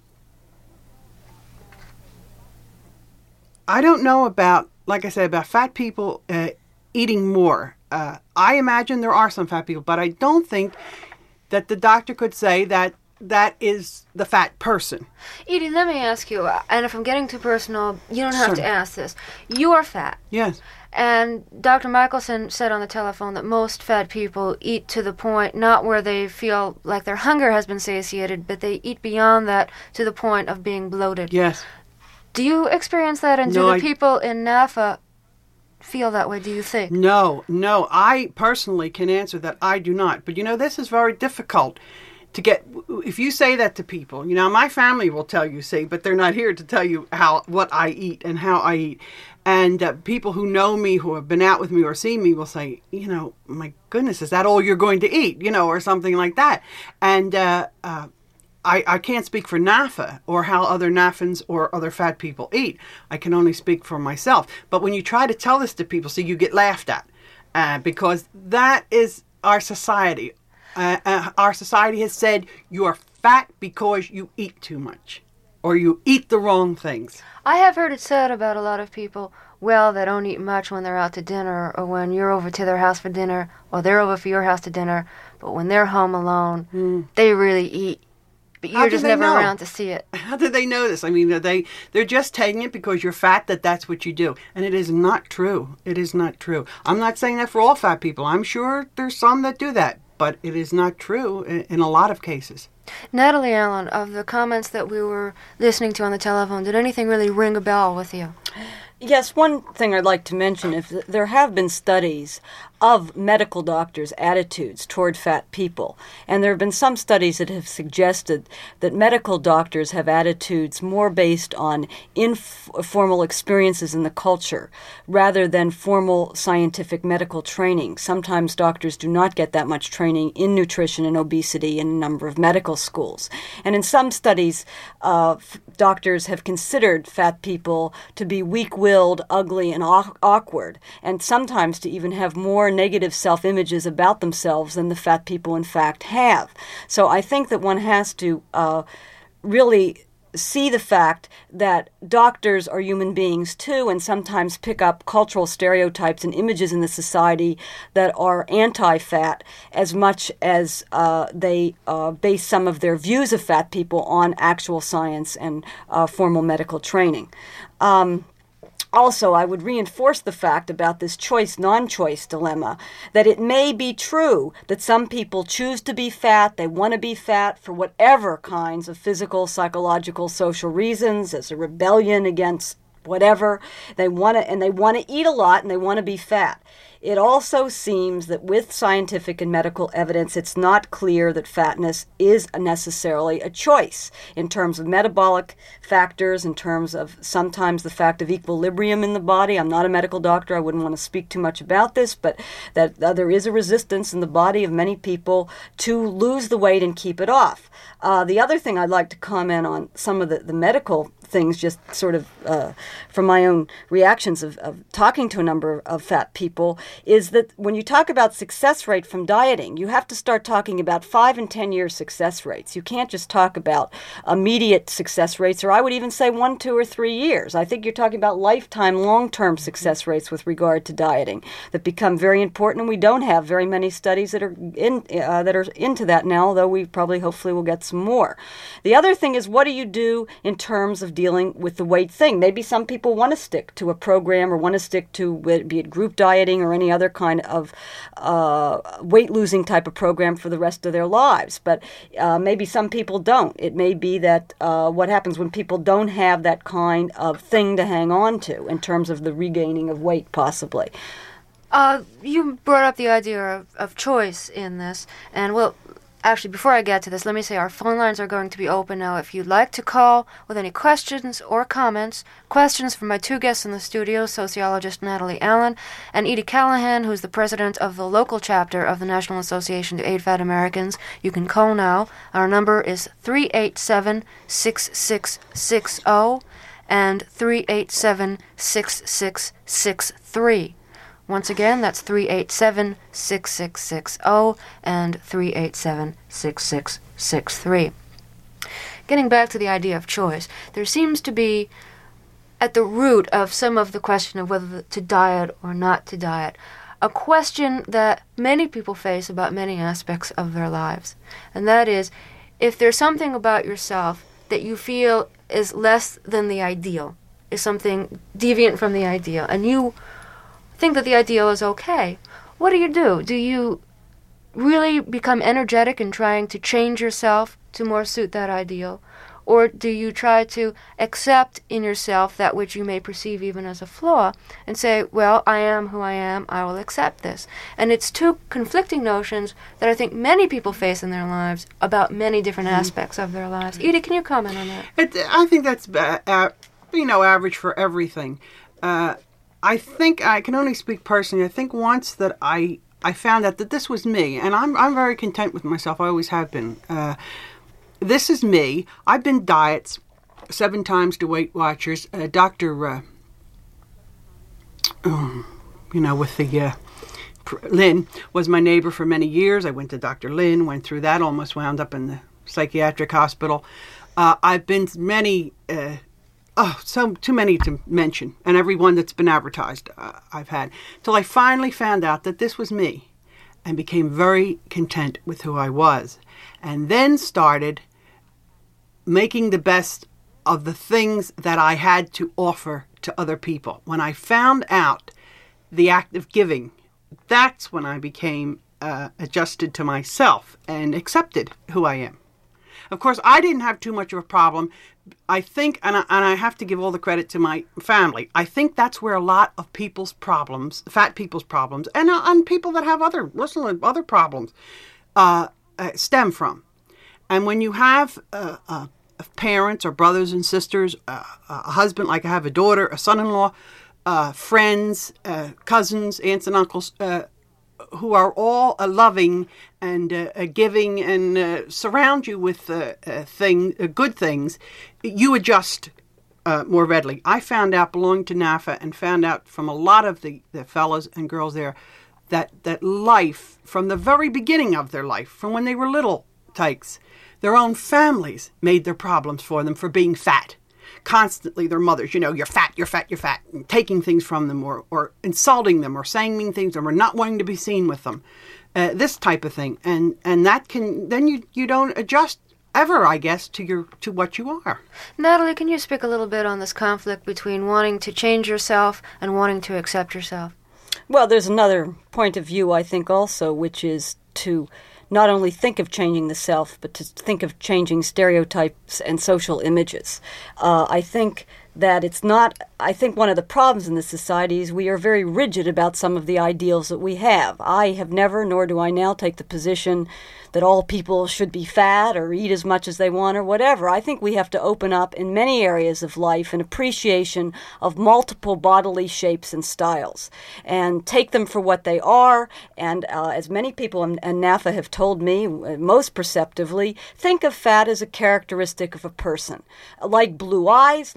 [SPEAKER 2] I don't know about, like I said, about fat people uh, eating more. Uh, I imagine there are some fat people, but I don't think that the doctor could say that that is the fat person.
[SPEAKER 1] Edie, let me ask you, and if I'm getting too personal, you don't have
[SPEAKER 2] Sure.
[SPEAKER 1] to ask this. You are fat.
[SPEAKER 2] Yes.
[SPEAKER 1] And Doctor Michelson said on the telephone that most fat people eat to the point, not where they feel like their hunger has been satiated, but they eat beyond that to the point of being bloated.
[SPEAKER 2] Yes.
[SPEAKER 1] Do you experience that, and
[SPEAKER 2] No,
[SPEAKER 1] do the
[SPEAKER 2] I-
[SPEAKER 1] people in NAFA feel that way, do you think?
[SPEAKER 2] No, no. I personally can answer that I do not. But, you know, this is very difficult to get. If you say that to people, you know, my family will tell you, see, but they're not here to tell you how what I eat and how I eat. And uh, people who know me, who have been out with me or seen me, will say, you know, my goodness, is that all you're going to eat? You know, or something like that. And uh, uh, I, I can't speak for NAFA or how other NAFANs or other fat people eat. I can only speak for myself. But when you try to tell this to people, see, you get laughed at uh, because that is our society. Uh, uh, our society has said you are fat because you eat too much or you eat the wrong things.
[SPEAKER 1] I have heard it said about a lot of people, well, they don't eat much when they're out to dinner or when you're over to their house for dinner or they're over for your house to dinner, but when they're home alone, mm. they really eat. But
[SPEAKER 2] How
[SPEAKER 1] you're
[SPEAKER 2] do
[SPEAKER 1] just
[SPEAKER 2] they
[SPEAKER 1] never
[SPEAKER 2] know?
[SPEAKER 1] around to see it.
[SPEAKER 2] How do they know this? I mean, are they, they're just taking it because you're fat that that's what you do. And it is not true. It is not true. I'm not saying that for all fat people. I'm sure there's some that do that. But it is not true in, in a lot of cases.
[SPEAKER 1] Natalie Allen, of the comments that we were listening to on the telephone, did anything really ring a bell with you?
[SPEAKER 3] Yes, one thing I'd like to mention, if there have been studies of medical doctors' attitudes toward fat people, and there have been some studies that have suggested that medical doctors have attitudes more based on informal experiences in the culture rather than formal scientific medical training. Sometimes doctors do not get that much training in nutrition and obesity in a number of medical schools. And in some studies, uh, f- doctors have considered fat people to be weak-willed, ugly, and aw- awkward, and sometimes to even have more negative self-images about themselves than the fat people in fact have. So I think that one has to uh, really see the fact that doctors are human beings too, and sometimes pick up cultural stereotypes and images in the society that are anti-fat as much as uh, they uh, base some of their views of fat people on actual science and uh, formal medical training. Um, Also, I would reinforce the fact about this choice-non-choice dilemma, that it may be true that some people choose to be fat, they want to be fat for whatever kinds of physical, psychological, social reasons, as a rebellion against whatever. They want to, and they want to eat a lot, and they want to be fat. It also seems that with scientific and medical evidence, it's not clear that fatness is necessarily a choice in terms of metabolic factors, in terms of sometimes the fact of equilibrium in the body. I'm not a medical doctor. I wouldn't want to speak too much about this, but that uh, there is a resistance in the body of many people to lose the weight and keep it off. Uh, the other thing I'd like to comment on some of the, the medical things, just sort of uh, from my own reactions of, of talking to a number of, of fat people, is that when you talk about success rate from dieting, you have to start talking about five and ten year success rates. You can't just talk about immediate success rates, or I would even say one, two, or three years. I think you're talking about lifetime, long-term success rates with regard to dieting that become very important, and we don't have very many studies that are in uh, that are into that now, although we probably hopefully will get some more. The other thing is, what do you do in terms of dealing with the weight thing. Maybe some people want to stick to a program or want to stick to, be it group dieting or any other kind of uh, weight-losing type of program for the rest of their lives. But uh, maybe some people don't. It may be that uh, what happens when people don't have that kind of thing to hang on to in terms of the regaining of weight, possibly.
[SPEAKER 1] Uh, you brought up the idea of, of choice in this, and well, actually, before I get to this, let me say our phone lines are going to be open now. If you'd like to call with any questions or comments, questions from my two guests in the studio, sociologist Natalie Allen and Edie Callahan, who's the president of the local chapter of the National Association to Aid Fat Americans, you can call now. Our number is three eight seven, six six six zero and three eight seven, six six six three. Once again, that's three eight seven, six six six zero and three eight seven, six six six three. Getting back to the idea of choice, there seems to be at the root of some of the question of whether to diet or not to diet, a question that many people face about many aspects of their lives. And that is, if there's something about yourself that you feel is less than the ideal, is something deviant from the ideal, and you think that the ideal is okay, what do you do? Do you really become energetic in trying to change yourself to more suit that ideal? Or do you try to accept in yourself that which you may perceive even as a flaw and say, well, I am who I am, I will accept this? And it's two conflicting notions that I think many people face in their lives about many different mm. aspects of their lives. Edie, can you comment on that?
[SPEAKER 2] It, I think that's, uh, you know, average for everything. Uh, I think I can only speak personally. I think once that I I found out that this was me, and I'm I'm very content with myself. I always have been. Uh, this is me. I've been diets seven times to Weight Watchers. Uh, Doctor Uh, um, you know, with the uh, Lynn was my neighbor for many years. I went to Doctor Lynn, went through that, almost wound up in the psychiatric hospital. Uh, I've been to many. Uh, Oh, so too many to mention, and every one that's been advertised uh, I've had, till I finally found out that this was me and became very content with who I was, and then started making the best of the things that I had to offer to other people. When I found out the act of giving, that's when I became uh, adjusted to myself and accepted who I am. Of course, I didn't have too much of a problem. I think, and I, and I have to give all the credit to my family, I think that's where a lot of people's problems, fat people's problems, and, uh, and people that have other, listen, other problems, uh, uh, stem from. And when you have uh, uh, parents or brothers and sisters, uh, a husband, like I have a daughter, a son-in-law, uh, friends, uh, cousins, aunts and uncles, uh, who are all uh, loving and uh, uh, giving and uh, surround you with uh, uh, thing, uh, good things, you adjust uh, more readily. I found out belonging to N A F A and found out from a lot of the, the fellows and girls there that, that life, from the very beginning of their life, from when they were little tykes, their own families made their problems for them for being fat. Constantly their mothers, you know, you're fat, you're fat, you're fat, and taking things from them or, or insulting them or saying mean things or not wanting to be seen with them. Uh, this type of thing. And and that can, then you, you don't adjust ever, I guess, to your to what you are.
[SPEAKER 1] Natalie, can you speak a little bit on this conflict between wanting to change yourself and wanting to accept yourself?
[SPEAKER 3] Well, there's another point of view, I think, also, which is to not only think of changing the self, but to think of changing stereotypes and social images. Uh, I think that it's not, I think one of the problems in this society is we are very rigid about some of the ideals that we have. I have never, nor do I now, take the position that all people should be fat or eat as much as they want or whatever. I think we have to open up in many areas of life an appreciation of multiple bodily shapes and styles and take them for what they are. And uh, as many people in, in N A F A have told me, most perceptively, think of fat as a characteristic of a person. Like blue eyes, like red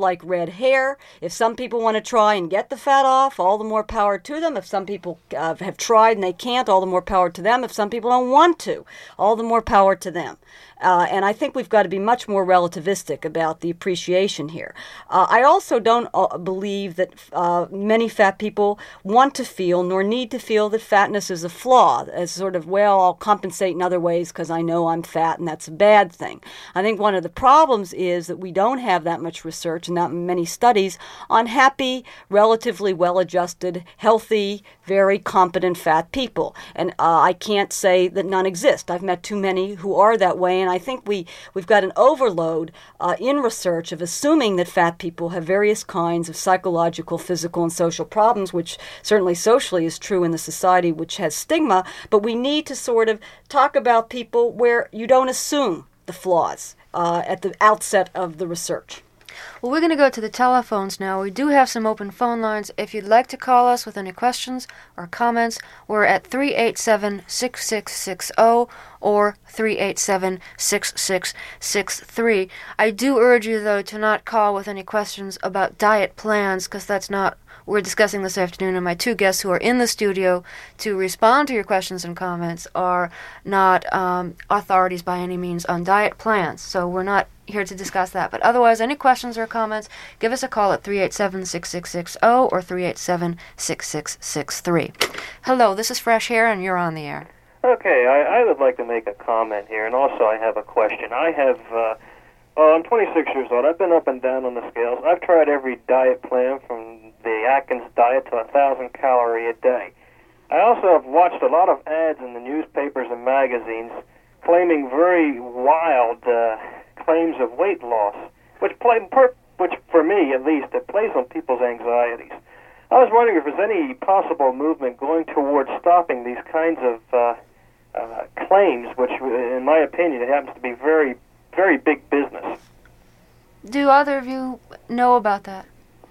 [SPEAKER 3] head hair. If some people want to try and get the fat off, all the more power to them. If some people uh, have tried and they can't, all the more power to them. If some people don't want to, all the more power to them. Uh, and I think we've got to be much more relativistic about the appreciation here. Uh, I also don't uh, believe that uh, many fat people want to feel nor need to feel that fatness is a flaw, as sort of, well, I'll compensate in other ways because I know I'm fat and that's a bad thing. I think one of the problems is that we don't have that much research and not many studies on happy, relatively well-adjusted, healthy, very competent fat people. And uh, I can't say that none exist. I've met too many who are that way, and I think we, we've got an overload uh, in research of assuming that fat people have various kinds of psychological, physical, and social problems, which certainly socially is true in the society which has stigma, but we need to sort of talk about people where you don't assume the flaws uh, at the outset of the research.
[SPEAKER 1] Well, we're going to go to the telephones now. We do have some open phone lines. If you'd like to call us with any questions or comments, we're at three eight seven, six six six zero or three eight seven, six six six three. I do urge you, though, to not call with any questions about diet plans, because that's not what we're discussing this afternoon, and my two guests who are in the studio to respond to your questions and comments are not um, authorities by any means on diet plans, so we're not here to discuss that. But otherwise, any questions or comments, give us a call at three eight seven, six six six zero or three eight seven, six six six three. Hello, this is Fresh Air, and you're on the air.
[SPEAKER 5] Okay, I, I would like to make a comment here, and also I have a question. I have, uh, oh, I'm twenty-six years old. I've been up and down on the scales. I've tried every diet plan from the Atkins diet to a thousand calorie a day. I also have watched a lot of ads in the newspapers and magazines claiming very wild uh, claims of weight loss, which play, per, which for me at least, it plays on people's anxieties. I was wondering if there's any possible movement going towards stopping these kinds of uh, uh, claims, which, in my opinion, it happens to be very, very big business.
[SPEAKER 1] Do either of you know about that?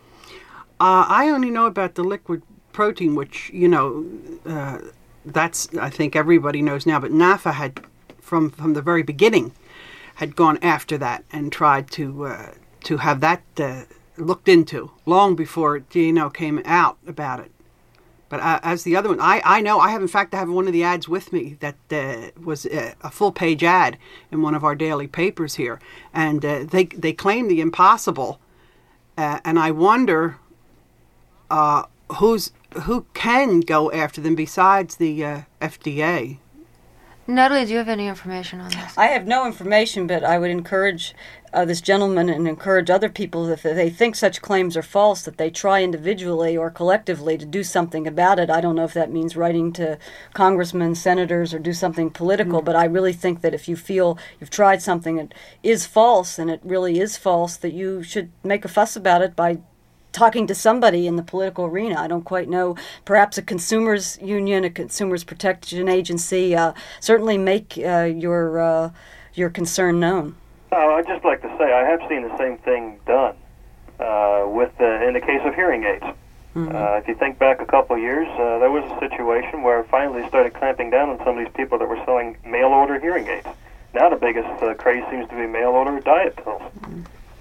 [SPEAKER 2] Uh, I only know about the liquid protein, which, you know, uh, that's, I think everybody knows now, but NAFA had, from, from the very beginning, had gone after that and tried to uh, to have that uh, looked into long before G N O came out about it. But uh, as the other one, I, I know, I have, in fact, I have one of the ads with me that uh, was a, a full-page ad in one of our daily papers here. And uh, they, they claim the impossible. Uh, and I wonder uh, who's who can go after them besides the uh, F D A.
[SPEAKER 1] Natalie, do you have any information on this?
[SPEAKER 3] I have no information, but I would encourage uh, this gentleman and encourage other people, if they think such claims are false, that they try individually or collectively to do something about it. I don't know if that means writing to congressmen, senators, or do something political, mm-hmm. but I really think that if you feel you've tried something that is false, and it really is false, that you should make a fuss about it by talking to somebody in the political arena. I don't quite know. Perhaps a consumers union, a consumers protection agency. Uh, certainly make uh, your uh, your concern known.
[SPEAKER 5] Uh, I'd just like to say I have seen the same thing done uh, with uh, in the case of hearing aids. Mm-hmm. Uh, if you think back a couple of years, uh, there was a situation where finally they started clamping down on some of these people that were selling mail-order hearing aids. Now the biggest uh, craze seems to be mail-order diet pills.
[SPEAKER 1] Mm-hmm.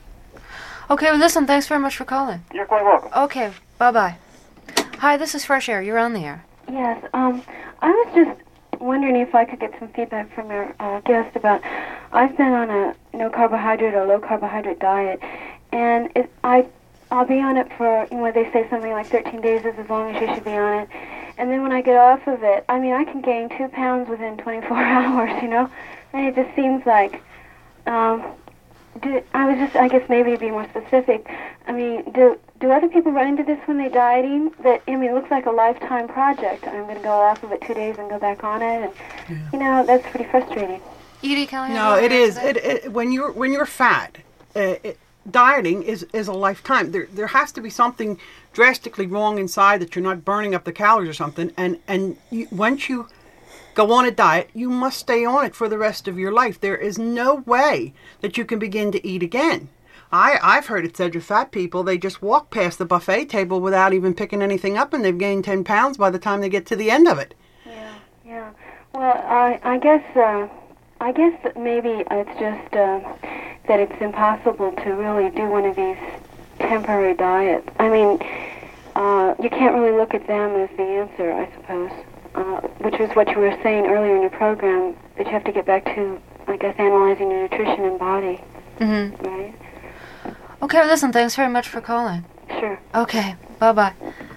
[SPEAKER 1] Okay, well, listen, thanks very much for calling.
[SPEAKER 5] You're quite welcome.
[SPEAKER 1] Okay, bye-bye. Hi, this is Fresh Air. You're on the air.
[SPEAKER 4] Yes, um, I was just wondering if I could get some feedback from your uh, guest about, I've been on a no-carbohydrate or low-carbohydrate diet, and it, I, I'll be on it for, you know, they say something like thirteen days is as long as you should be on it, and then when I get off of it, I mean, I can gain two pounds within twenty-four hours, you know, and it just seems like, um... Do, I was just, I guess maybe to be more specific, I mean, do do other people run into this when they're dieting? That, I mean, it looks like a lifetime project. I'm going to go off of it two days and go back on it, and, yeah. you know, that's pretty frustrating.
[SPEAKER 1] Edie, Kelly?
[SPEAKER 2] No, it is. It, it, when you're when you're fat, uh, it, dieting is, is a lifetime. There there has to be something drastically wrong inside that you're not burning up the calories or something, and, and you, once you go on a diet, you must stay on it for the rest of your life. There is no way that you can begin to eat again. I, I've heard it said of fat people, they just walk past the buffet table without even picking anything up, and they've gained ten pounds by the time they get to the end of it.
[SPEAKER 4] Yeah, yeah. Well, I, I guess uh, I guess that maybe it's just uh, that it's impossible to really do one of these temporary diet. I mean, uh, you can't really look at them as the answer, I suppose, uh, which was what you were saying earlier in your program, that you have to get back to, I guess, analyzing your nutrition and body,
[SPEAKER 1] Mm-hmm.
[SPEAKER 4] right?
[SPEAKER 1] Okay, listen, thanks very much for calling.
[SPEAKER 4] Sure.
[SPEAKER 1] Okay, bye-bye.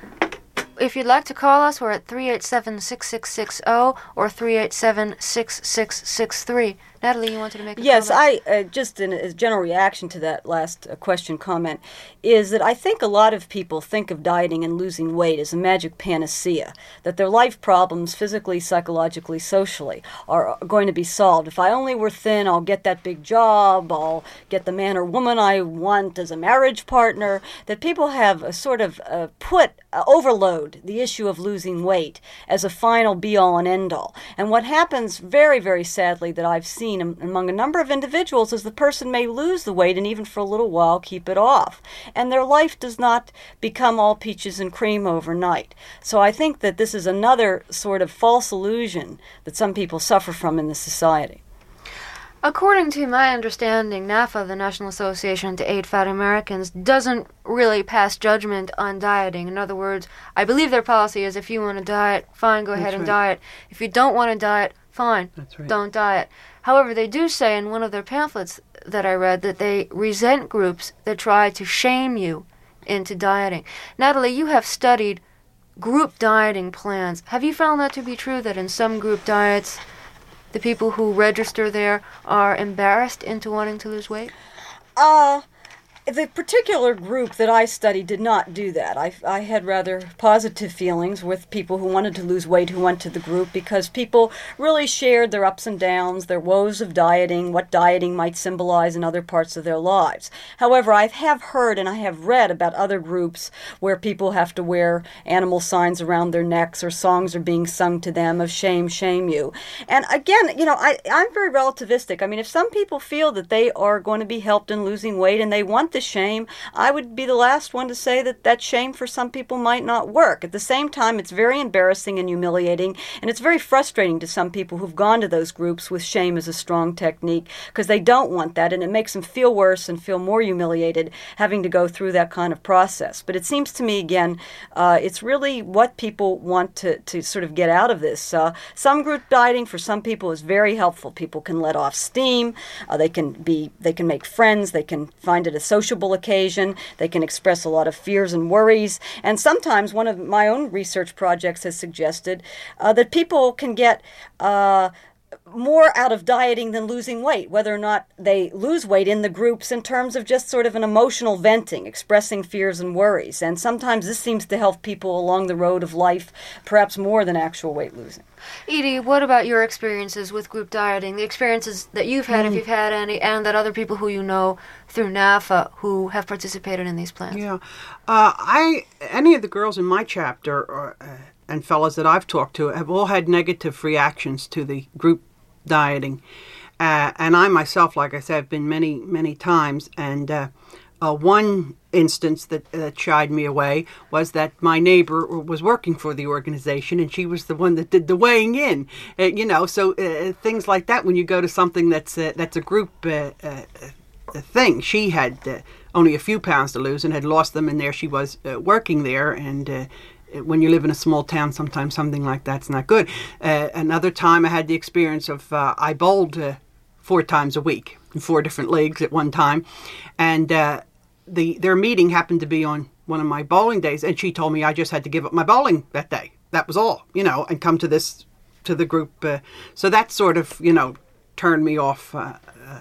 [SPEAKER 1] If you'd like to call us, we're at three eight seven, six six six zero or three eight seven, six six six three. Natalie, you wanted to make a
[SPEAKER 3] Yes,
[SPEAKER 1] comment?
[SPEAKER 3] I uh, just in a general reaction to that last uh, question comment is that I think a lot of people think of dieting and losing weight as a magic panacea, that their life problems, physically, psychologically, socially, are going to be solved. If I only were thin, I'll get that big job, I'll get the man or woman I want as a marriage partner, that people have a sort of uh, put, uh, overload the issue of losing weight as a final be-all and end-all. And what happens very, very sadly that I've seen among a number of individuals is the person may lose the weight and even for a little while keep it off. And their life does not become all peaches and cream overnight. So I think that this is another sort of false illusion that some people suffer from in this society.
[SPEAKER 1] According to my understanding, NAFA, the National Association to Aid Fat Americans, doesn't really pass judgment on dieting. In other words, I believe their policy is if you want to diet, fine, go ahead
[SPEAKER 2] That's
[SPEAKER 1] and
[SPEAKER 2] right.
[SPEAKER 1] diet. If you don't want to diet, fine,
[SPEAKER 2] That's right.
[SPEAKER 1] don't diet. However, they do say in one of their pamphlets that I read that they resent groups that try to shame you into dieting. Natalie, you have studied group dieting plans. Have you found that to be true, that in some group diets, the people who register there are embarrassed into wanting to lose weight?
[SPEAKER 3] Uh, the particular group that I studied did not do that. I, I had rather positive feelings with people who wanted to lose weight who went to the group, because people really shared their ups and downs, their woes of dieting, what dieting might symbolize in other parts of their lives. However, I have heard and I have read about other groups where people have to wear animal signs around their necks, or songs are being sung to them of shame, shame you. And again, you know, I, I'm very relativistic. I mean, if some people feel that they are going to be helped in losing weight and they want the shame, I would be the last one to say that that shame for some people might not work. At the same time, it's very embarrassing and humiliating, and it's very frustrating to some people who've gone to those groups with shame as a strong technique, because they don't want that, and it makes them feel worse and feel more humiliated having to go through that kind of process. But it seems to me, again, uh, it's really what people want to, to sort of get out of this. Uh, some group dieting for some people is very helpful. People can let off steam, uh, they can be, they can make friends, they can find it a sociable occasion, they can express a lot of fears and worries, and sometimes one of my own research projects has suggested uh, that people can get uh, more out of dieting than losing weight, whether or not they lose weight in the groups in terms of just sort of an emotional venting, expressing fears and worries. And sometimes this seems to help people along the road of life, perhaps more than actual weight losing.
[SPEAKER 1] Edie, what about your experiences with group dieting, the experiences that you've had,
[SPEAKER 2] Mm.
[SPEAKER 1] if you've had any, and that other people who you know through NAFA who have participated in these plans?
[SPEAKER 2] Yeah. Uh, I any of the girls in my chapter or, uh, and fellas that I've talked to have all had negative reactions to the group dieting. Uh, and I myself, like I said, have been many, many times. And uh, uh, one instance that, that shied me away was that my neighbor was working for the organization, and she was the one that did the weighing in. Uh, you know, so uh, things like that, when you go to something that's, uh, that's a group uh, uh, thing. She had uh, only a few pounds to lose and had lost them, and there she was uh, working there. And uh, when you live in a small town, sometimes something like that's not good. Uh, another time I had the experience of uh, I bowled uh, four times a week in four different leagues at one time, and uh, the their meeting happened to be on one of my bowling days, and she told me I just had to give up my bowling that day. That was all, you know, and come to this to the group. Uh, so that sort of, you know, turned me off. Uh, uh,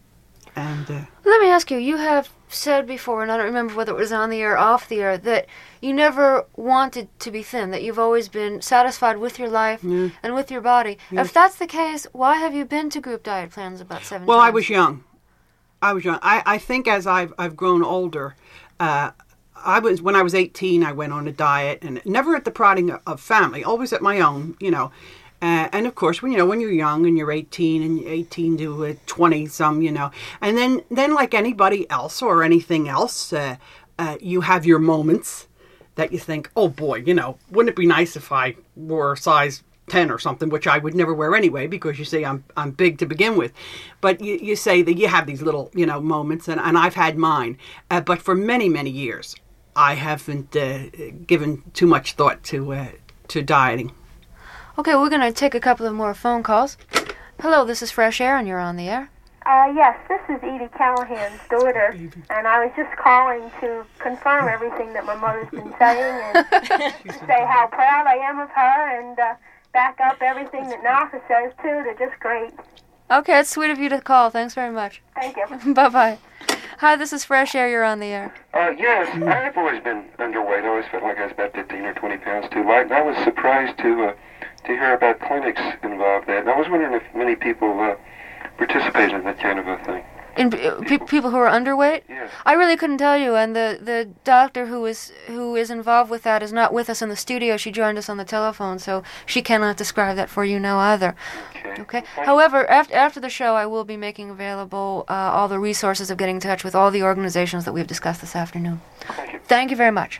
[SPEAKER 2] and uh,
[SPEAKER 1] Let me ask you, you have said before, and I don't remember whether it was on the air or off the air, that you never wanted to be thin, that you've always been satisfied with your life
[SPEAKER 2] Yeah.
[SPEAKER 1] and with your body. If that's the case, why have you been to group diet plans about seven
[SPEAKER 2] Well,
[SPEAKER 1] times?
[SPEAKER 2] I was young. I was young. I, I think as I've I've grown older, uh, I was when I was eighteen, I went on a diet, and never at the prodding of, of family, always at my own, you know. Uh, and of course, when you know when you're young and you're eighteen and eighteen to uh, twenty some, you know, and then then like anybody else or anything else, uh, uh, you have your moments that you think, oh boy, you know, wouldn't it be nice if I wore a size ten or something, which I would never wear anyway, because you see I'm I'm big to begin with. But you, you say that you have these little, you know, moments, and, and I've had mine. Uh, but for many, many years, I haven't uh, given too much thought to uh, to dieting.
[SPEAKER 1] Okay, we're going to take a couple of more phone calls. Hello, this is Fresh Air, and you're on the air.
[SPEAKER 6] Uh, yes, this is Edie Callahan's daughter, and I was just calling to confirm everything that my mother's been saying and to say how proud I am of her and uh, back up everything that Nafa says, too. They're just great.
[SPEAKER 1] Okay, it's sweet of you to call. Thanks very much.
[SPEAKER 6] Thank you.
[SPEAKER 1] Bye-bye. Hi, this is Fresh Air. You're on the air.
[SPEAKER 7] Uh, yes, I've always been underweight. I always felt like I was about fifteen or twenty pounds too light, and I was surprised to uh, to hear about clinics involved there. And I was wondering if many people uh, participate in that kind of a thing.
[SPEAKER 1] In uh, pe- people who are underweight?
[SPEAKER 7] Yes.
[SPEAKER 1] I really couldn't tell you, and the, the doctor who is who is involved with that is not with us in the studio. She joined us on the telephone, so she cannot describe that for you now either.
[SPEAKER 7] Okay.
[SPEAKER 1] Okay. However, after after the show, I will be making available uh, all the resources of getting in touch with all the organizations that we've discussed this afternoon.
[SPEAKER 7] Thank you.
[SPEAKER 1] Thank you very much.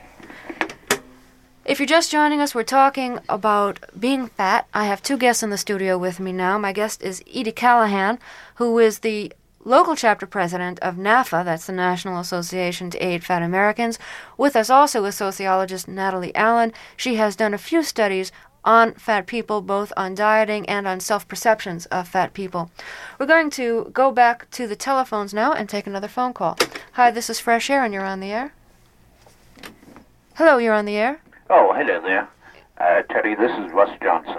[SPEAKER 1] If you're just joining us, we're talking about being fat. I have two guests in the studio with me now. My guest is Edie Callahan, who is the local chapter president of NAFA, that's the National Association to Aid Fat Americans. With us also is sociologist Natalie Allen. She has done a few studies on fat people, both on dieting and on self-perceptions of fat people. We're going to go back to the telephones now and take another phone call. Hi, this is Fresh Air, and you're on the air. Hello, you're on the air.
[SPEAKER 8] Oh, hello there. Uh, Terry, this is Russ Johnson.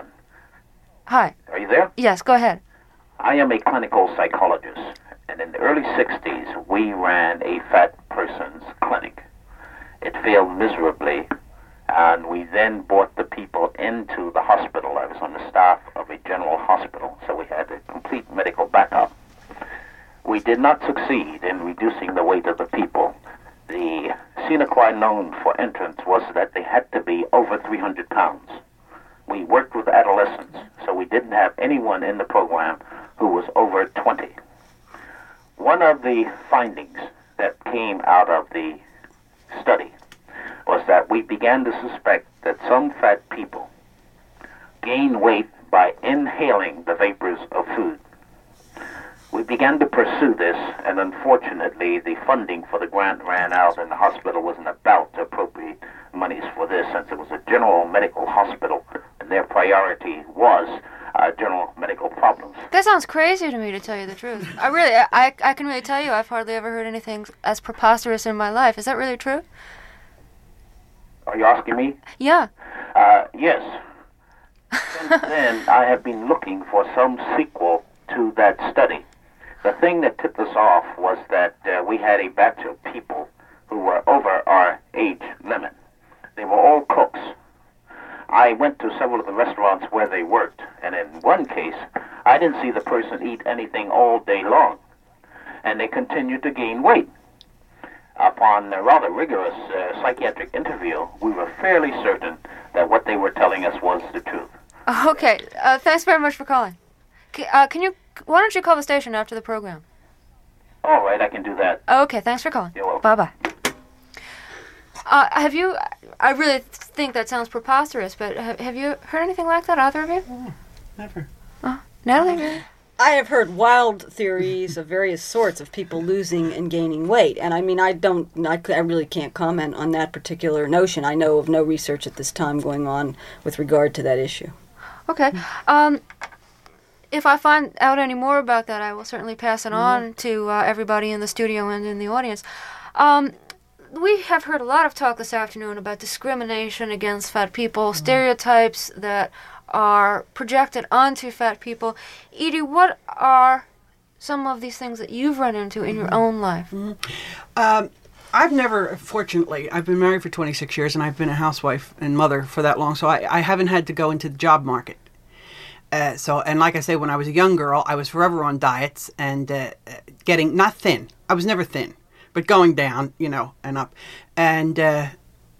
[SPEAKER 1] Hi.
[SPEAKER 8] Are you there?
[SPEAKER 1] Yes, go ahead.
[SPEAKER 8] I am a clinical psychologist, and in the early sixties, we ran a fat person's clinic. It failed miserably, and we then brought the people into the hospital. I was on the staff of a general hospital, so we had a complete medical backup. We did not succeed in reducing the weight of the people. The sine qua non for entrance was that they had to be over three hundred pounds. We worked with adolescents, so we didn't have anyone in the program who was over twenty. One of the findings that came out of the study was that we began to suspect that some fat people gain weight by inhaling the vapors of food. We began to pursue this, and unfortunately the funding for the grant ran out, and the hospital wasn't about to appropriate monies for this, since it was a general medical hospital, and their priority was uh, general medical problems.
[SPEAKER 1] That sounds crazy to me, to tell you the truth. I really, I, I can really tell you, I've hardly ever heard anything as preposterous in my life. Is that really true?
[SPEAKER 8] Are you asking me?
[SPEAKER 1] Yeah.
[SPEAKER 8] Uh, yes. Since then, I have been looking for some sequel to that study. The thing that tipped us off was that uh, we had a batch of people who were over our age limit. They were all cooks. I went to several of the restaurants where they worked, and in one case, I didn't see the person eat anything all day long, and they continued to gain weight. Upon a rather rigorous uh, psychiatric interview, we were fairly certain that what they were telling us was the truth.
[SPEAKER 1] Okay, uh, thanks very much for calling. C- uh, can you, why don't you call the station after the program?
[SPEAKER 8] All right, I can do that.
[SPEAKER 1] Okay, thanks for calling.
[SPEAKER 8] You're welcome.
[SPEAKER 1] Bye-bye. Uh, have you, I really think that sounds preposterous, but have, have you heard anything like that, either of you?
[SPEAKER 2] Oh, never.
[SPEAKER 1] Uh, Natalie, really?
[SPEAKER 3] I have heard wild theories of various sorts of people losing and gaining weight, and I mean, I don't, I, I really can't comment on that particular notion. I know of no research at this time going on with regard to that issue.
[SPEAKER 1] Okay. Um, if I find out any more about that, I will certainly pass it on to uh, everybody in the studio and in the audience. Um, we have heard a lot of talk this afternoon about discrimination against fat people, mm-hmm. stereotypes that are projected onto fat people. Edie, what are some of these things that you've run into in your own life?
[SPEAKER 2] Mm-hmm. Um, I've never, fortunately, I've been married for twenty-six years, and I've been a housewife and mother for that long, so I, I haven't had to go into the job market. Uh, so, and like I say, when I was a young girl, I was forever on diets and uh, getting, not thin, I was never thin, but going down, you know, and up. And uh,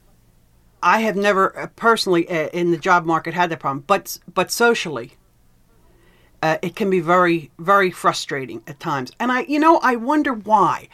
[SPEAKER 2] I have never uh, personally uh, in the job market had that problem, but but socially, uh, it can be very, very frustrating at times. And I, you know, I wonder why.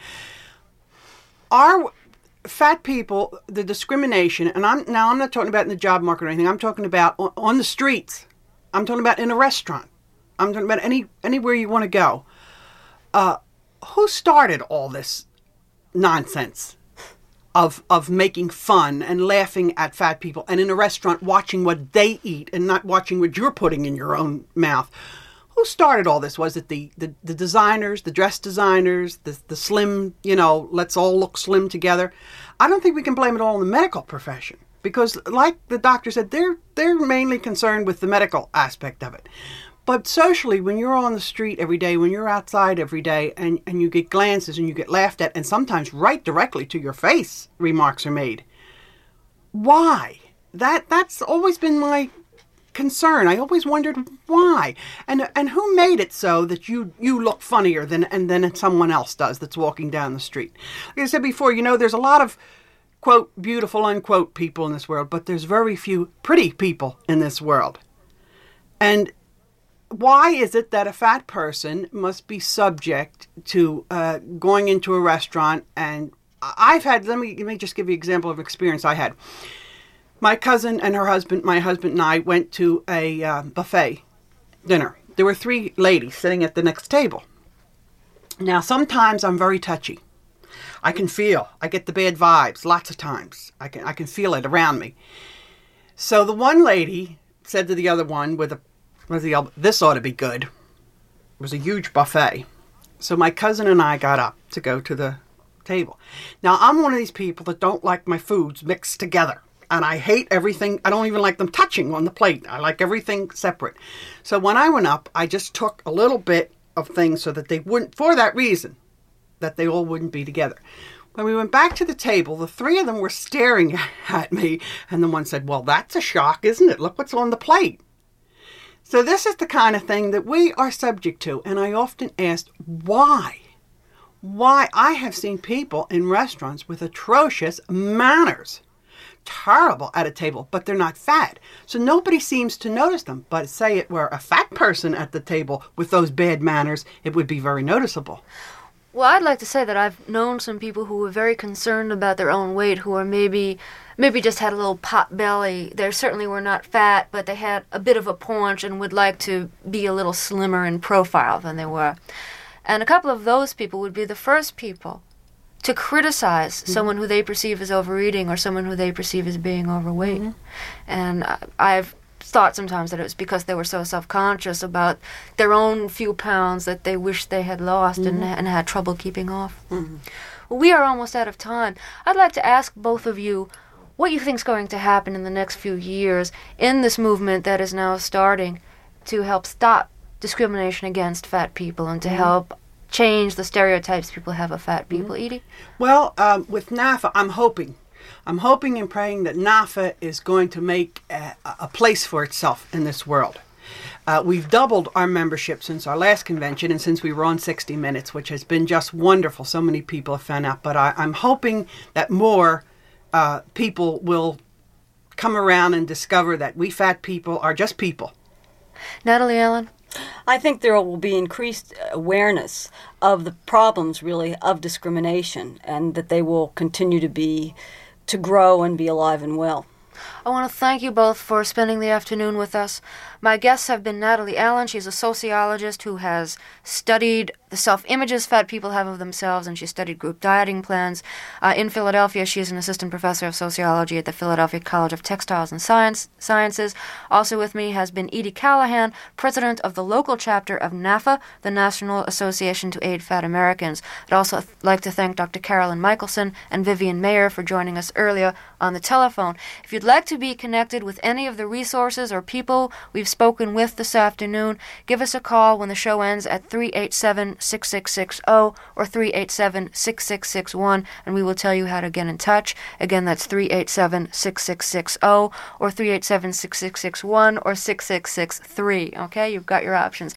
[SPEAKER 2] Our fat people, the discrimination, and I'm now I'm not talking about in the job market or anything. I'm talking about on, on the streets. I'm talking about in a restaurant. I'm talking about any anywhere you want to go. Uh, who started all this nonsense of of making fun and laughing at fat people, and in a restaurant watching what they eat and not watching what you're putting in your own mouth? Who started all this? Was it the, the, the designers, the dress designers, the, the slim, you know, let's all look slim together? I don't think we can blame it all on the medical profession, because like the doctor said, they're they're mainly concerned with the medical aspect of it. But socially, when you're on the street every day, when you're outside every day, and, and you get glances and you get laughed at, and sometimes right directly to your face, remarks are made. Why? That that's always been my concern. I always wondered why, and and who made it so that you you look funnier than and than someone else does that's walking down the street. Like I said before, you know, there's a lot of quote beautiful unquote people in this world, but there's very few pretty people in this world. And why is it that a fat person must be subject to uh, going into a restaurant? And I've had, let me let me just give you an example of experience I had. My cousin and her husband, my husband and I went to a uh, buffet dinner. There were three ladies sitting at the next table. Now, sometimes I'm very touchy. I can feel, I get the bad vibes lots of times. I can I can feel it around me. So the one lady said to the other one with a, with the elbow, this ought to be good. It was a huge buffet. So my cousin and I got up to go to the table. Now, I'm one of these people that don't like my foods mixed together. And I hate everything. I don't even like them touching on the plate. I like everything separate. So when I went up, I just took a little bit of things so that they wouldn't, for that reason, that they all wouldn't be together. When we went back to the table, the three of them were staring at me. And the one said, well, that's a shock, isn't it? Look what's on the plate. So this is the kind of thing that we are subject to. And I often asked, why? Why? I have seen people in restaurants with atrocious manners. Terrible at a table, but they're not fat. So nobody seems to notice them. But say it were a fat person at the table with those bad manners, it would be very noticeable.
[SPEAKER 1] Well, I'd like to say that I've known some people who were very concerned about their own weight, who are maybe maybe just had a little pot belly. They certainly were not fat, but they had a bit of a paunch and would like to be a little slimmer in profile than they were. And a couple of those people would be the first people to criticize mm-hmm. someone who they perceive as overeating or someone who they perceive as being overweight. Mm-hmm. And I, I've thought sometimes that it was because they were so self-conscious about their own few pounds that they wished they had lost mm-hmm. and, and had trouble keeping off. Mm-hmm. Well, we are almost out of time. I'd like to ask both of you what you think is going to happen in the next few years in this movement that is now starting to help stop discrimination against fat people and to mm-hmm. help change the stereotypes people have of fat people. Mm-hmm. Edie?
[SPEAKER 2] Well, um, with NAAFA, I'm hoping. I'm hoping and praying that NAAFA is going to make a, a place for itself in this world. Uh, we've doubled our membership since our last convention and since we were on sixty minutes, which has been just wonderful. So many people have found out. But I, I'm hoping that more uh, people will come around and discover that we fat people are just people.
[SPEAKER 1] Natalie Allen?
[SPEAKER 3] I think there will be increased awareness of the problems, really, of discrimination, and that they will continue to be, to grow and be alive and well.
[SPEAKER 1] I want to thank you both for spending the afternoon with us. My guests have been Natalie Allen. She's a sociologist who has studied the self-images fat people have of themselves, and she studied group dieting plans. Uh, in Philadelphia, she is an assistant professor of sociology at the Philadelphia College of Textiles and Science, Sciences. Also with me has been Edie Callahan, president of the local chapter of NAAFA, the National Association to Aid Fat Americans. I'd also th- like to thank Doctor Carolyn Michelson and Vivian Mayer for joining us earlier on the telephone. If you'd like to be connected with any of the resources or people we've spoken with this afternoon, give us a call when the show ends at three eight seven, six six six zero or three eight seven, six six six one, and we will tell you how to get in touch. Again, that's three eight seven, six six six zero or three eight seven, six six six one or six six six three. Okay, you've got your options.